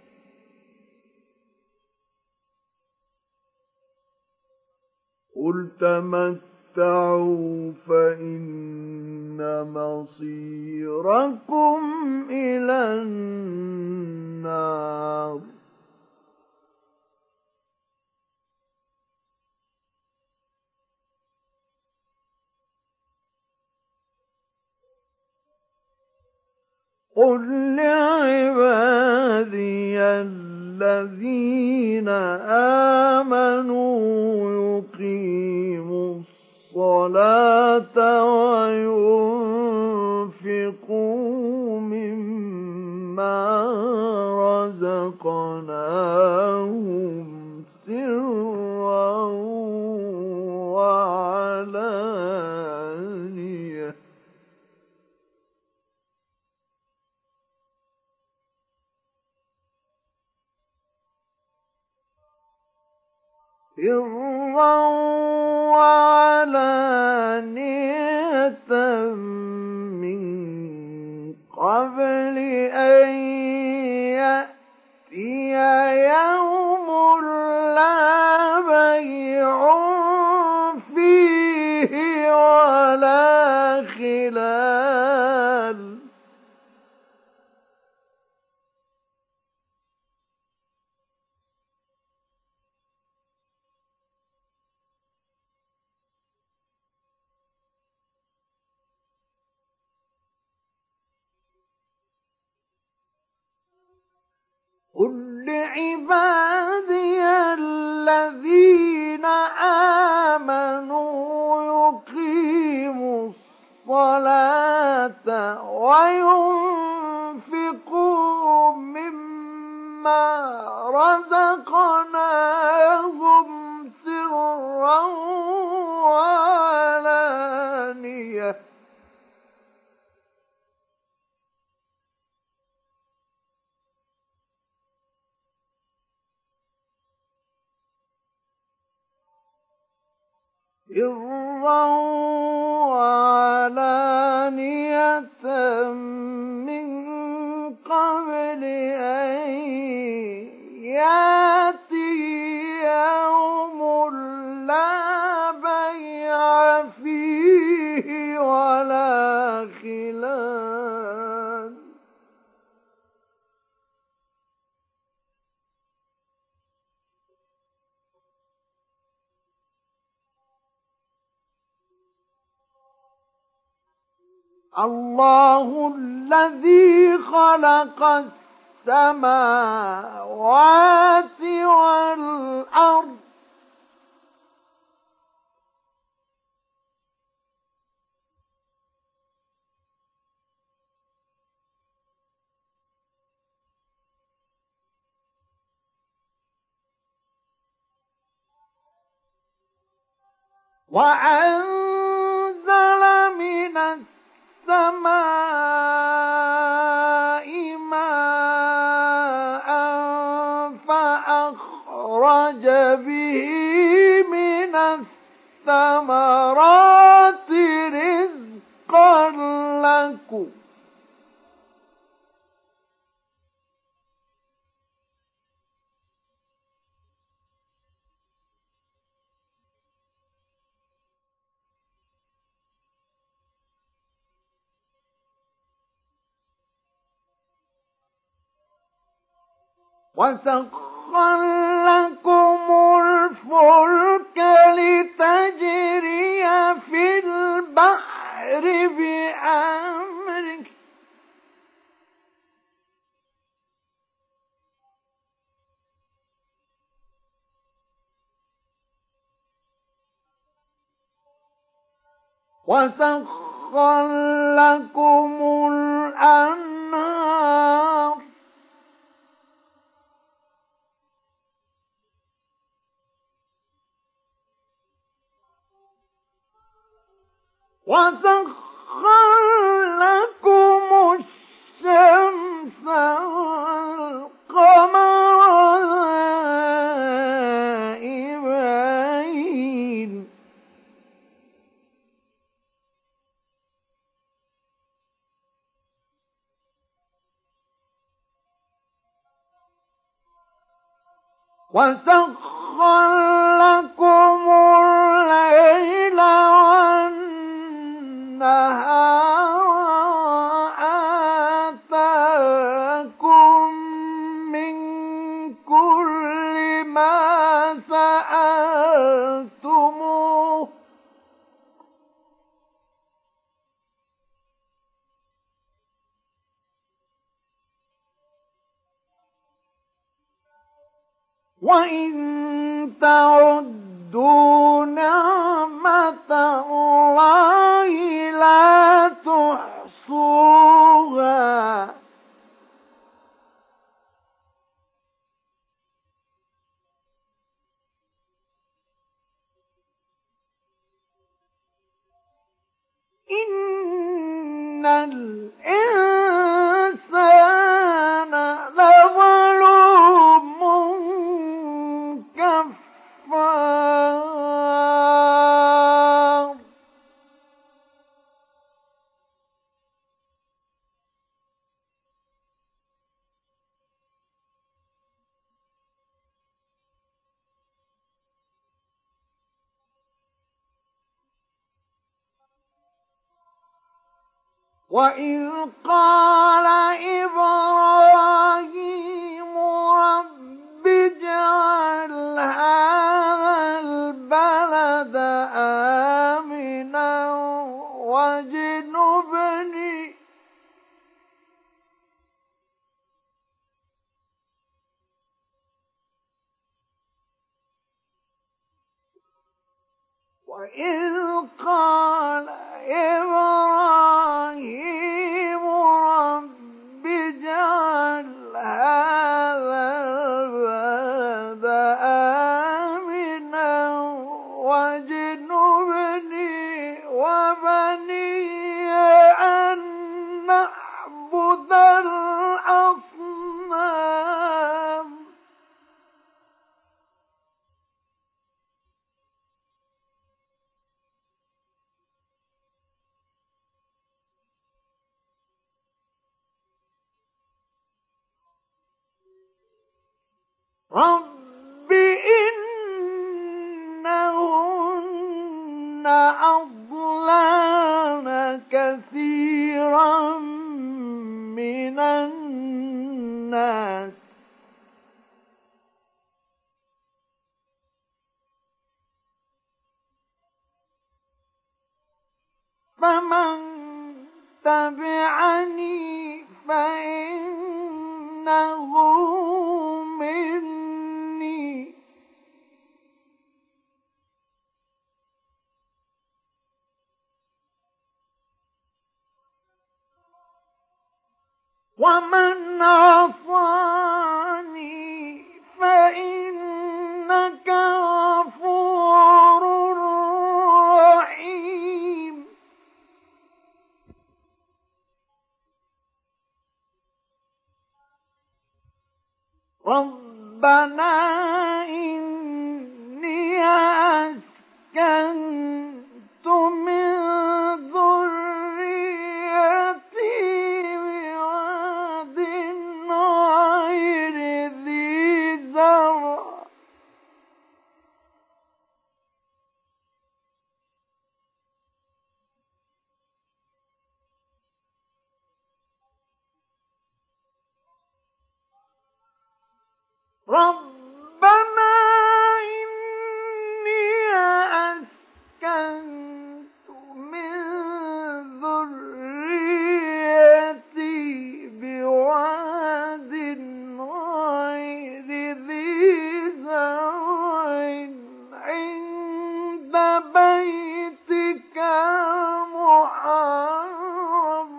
قل تمتعوا فإن مصيركم إلى النار. قل لعبادي الذين آمنوا يقيموا الصلاة وينفقوا مما رزقناهم سرا وعلانية سرا وعلانية من قبل أن يأتي يوم لا بيع فيه ولا خلال قل لعبادي الذين آمنوا يقيموا الصلاة وينفقوا مما رزقناهم سرا وعلانية سرا وعلانية من قبل أن يأتي يوم لا بيع فيه ولا خلال الله الذي خلق السماوات والأرض وأنزل من السماء ماء فأخرج به من الثمرات رزقا لكم وسخر لكم الفلك لتجري في البحر بأمره وسخر لكم الأنهار وسخر لكم الشمس والقمر دائبين وسخر لكم الليل والنهار وآتاكم من كل ما سألتموه وإن تعدوا نعمة الله لا تحصوها إن الإنسان لظلوم كفار وإذ قال إبراهيم رب اجعل هذا البلد آمنا واجنبني وإذ قال إبراهيم رب اجعل هذا البلد آمنا واجنبني وبني أن نعبد الأصنام رب إنهن أضللن كثيرا من الناس فمن تبعني فإنه مني ومن عصاني فإنك غفور رحيم ربنا إني أسكنت من ذريتي بواد غير ذي زرع ربنا إني أسكنت من ذريتي بواد غير ذي زرع عند بيتك المحرم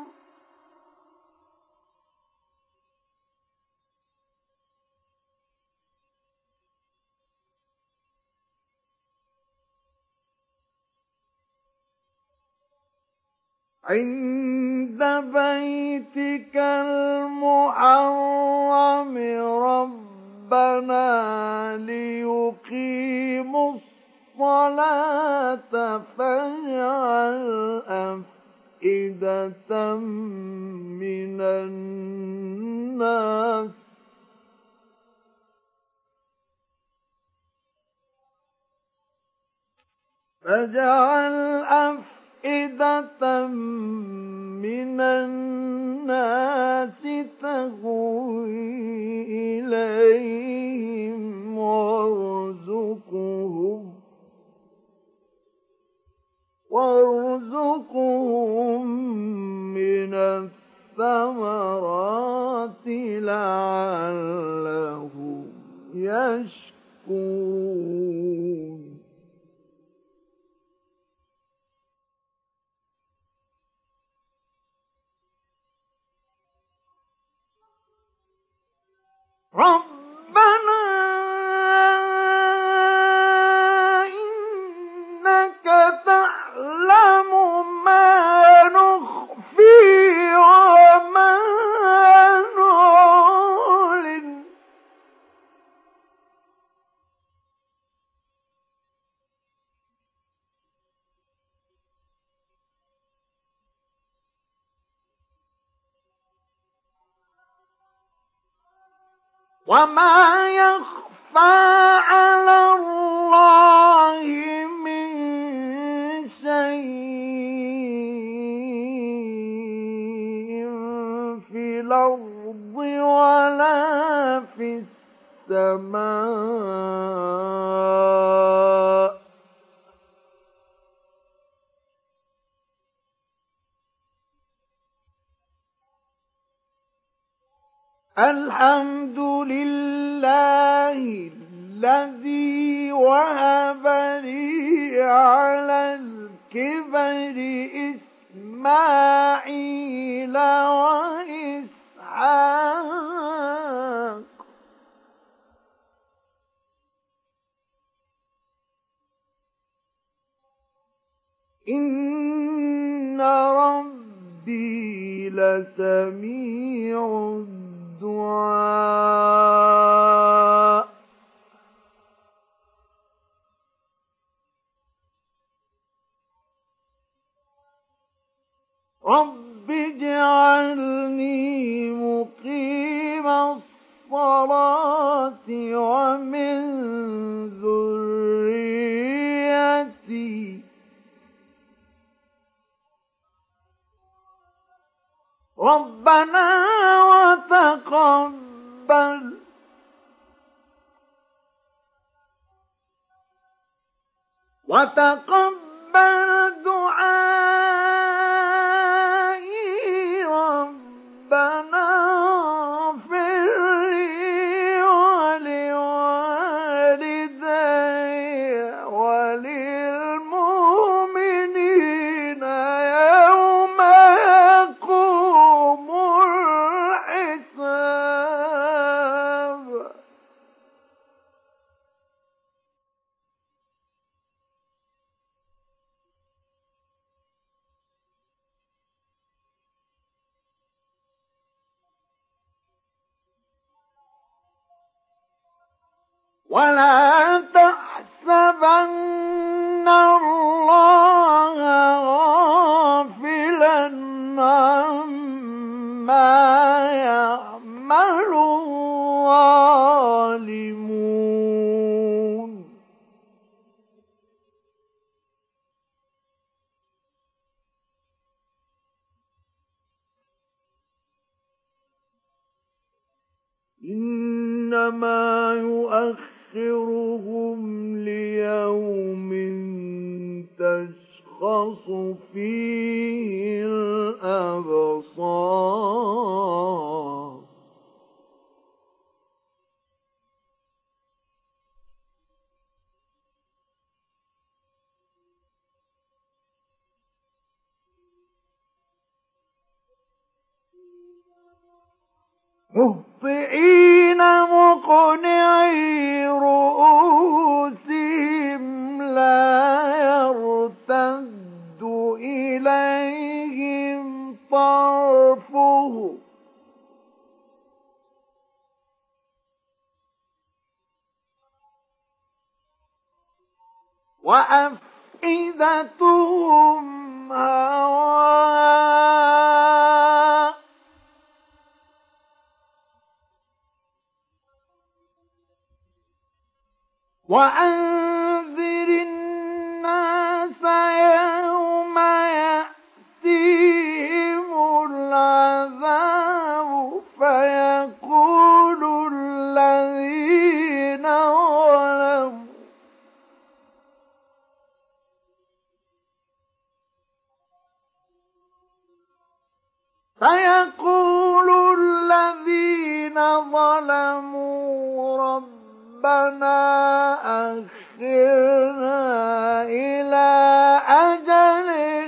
عند بيتك المحرم ربنا ليقيموا الصلاة فاجعل أفئدة من الناس فاجعل أفئدة من الناس تهوي إليهم وارزقهم وارزقهم من الثمرات لعلهم يشكرون ربنا إنك تعلم ما نخفي وما نعلن وما يخفى على الله من شيء في الأرض ولا في السماء الحمد لله الذي وهب لي على الكبر إسماعيل وإسحاق إن ربي لسميع الدعاء رب اجعلني مقيم الصلاة ومن ذريتي ربنا وتقبل وتقبل دعائي ربنا اغفر لي ولوالدي وللمؤمنين يوم يقوم الحساب ولا تحسبن الله غافلا عما يعمل الظالمون إنما يؤخرهم ليوم تشخص فيه الأبصار مهطعين مقنعي رؤوسهم لا يرتد إليهم طرفهم وأفئدتهم هواء وأنذر الناس يوم يأتيهم العذاب فيقول الذين ظلموا فيقول الذين ظلموا ربنا أخرنا إلى أجل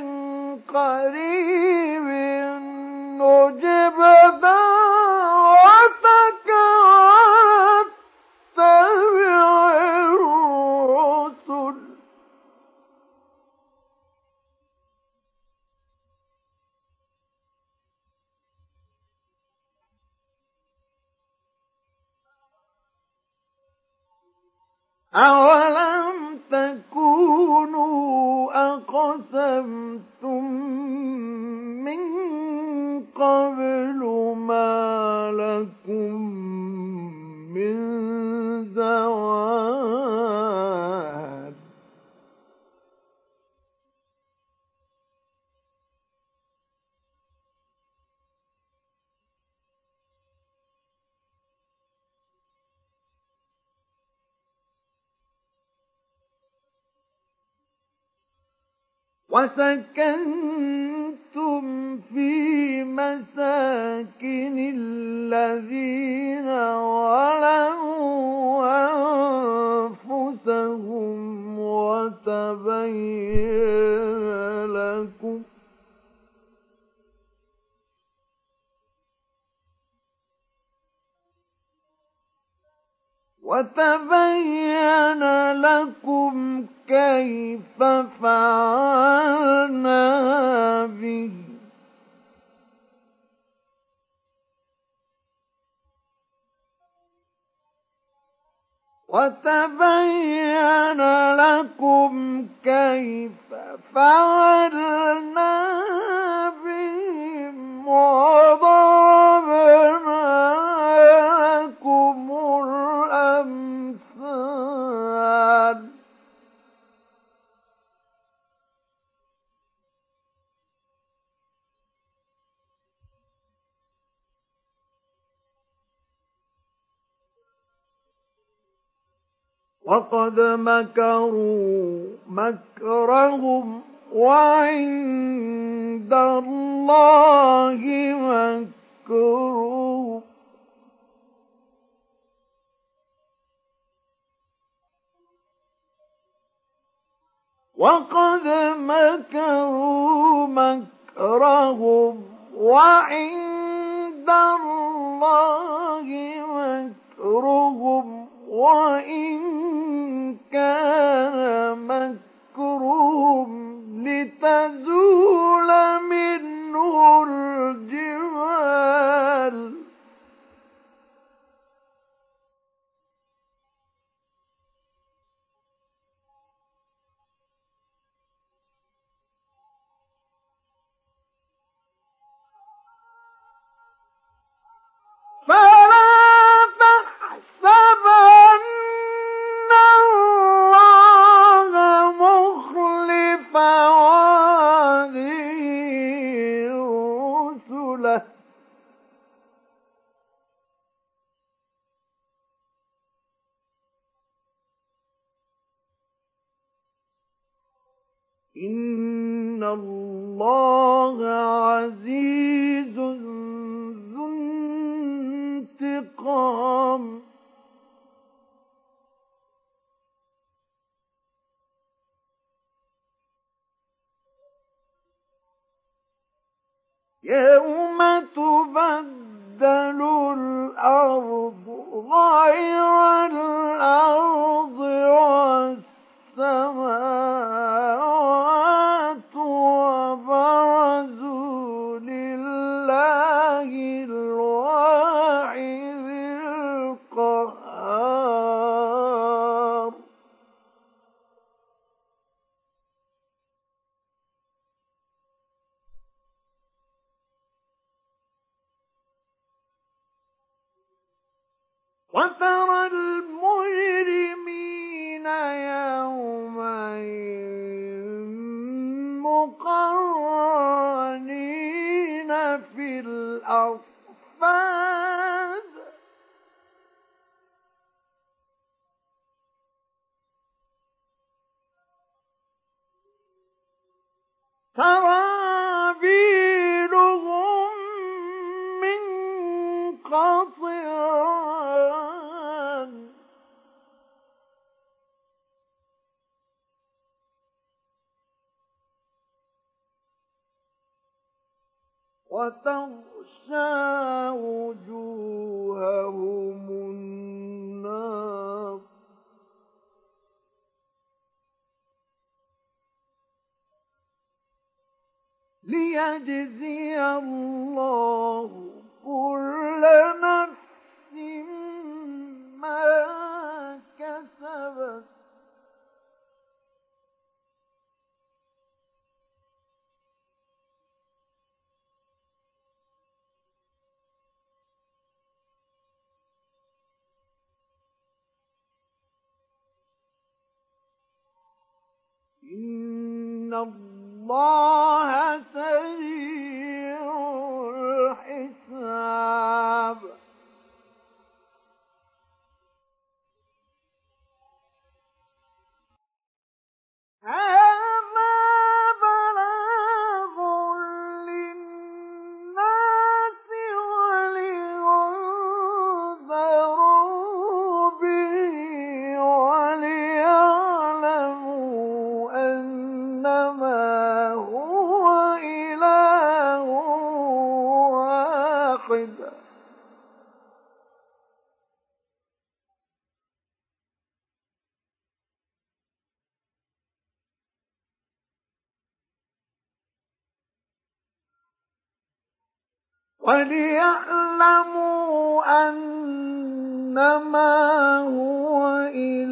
قريب نجب دعوتك أولم تكونوا أقسمتم من قبل ما لكم من زوال وسكنتم في مساكن الذين ظلموا أنفسهم وتبين لكم وتبين لكم كيف فعلنا به وتبين لكم كيف فعلنا بهم وضربنا لكم الأمثال وقد مكروا مكرهم وعند الله مكرهم وقد مكروا مكرهم وعند الله مكرهم وإن كان مكرهم لتزول منه الجبال فلا تحسبن الله مخلف وعده رسله إن الله عزيز ذو انتقام يوم تبدل الأرض غير الأرض والسماوات وبرزوا لله الواحد القهار وترى المجرمين يومئذ مقرنين في الأصفاد سرابيلهم من قطران وتغشى وجوههم النار ليجزي الله كل نفس ما كسبت الله سريع الحساب هذا بلاغ للناس ولينذروا به وليعلموا أنما هو إله واحد وليعلموا أنما هو إله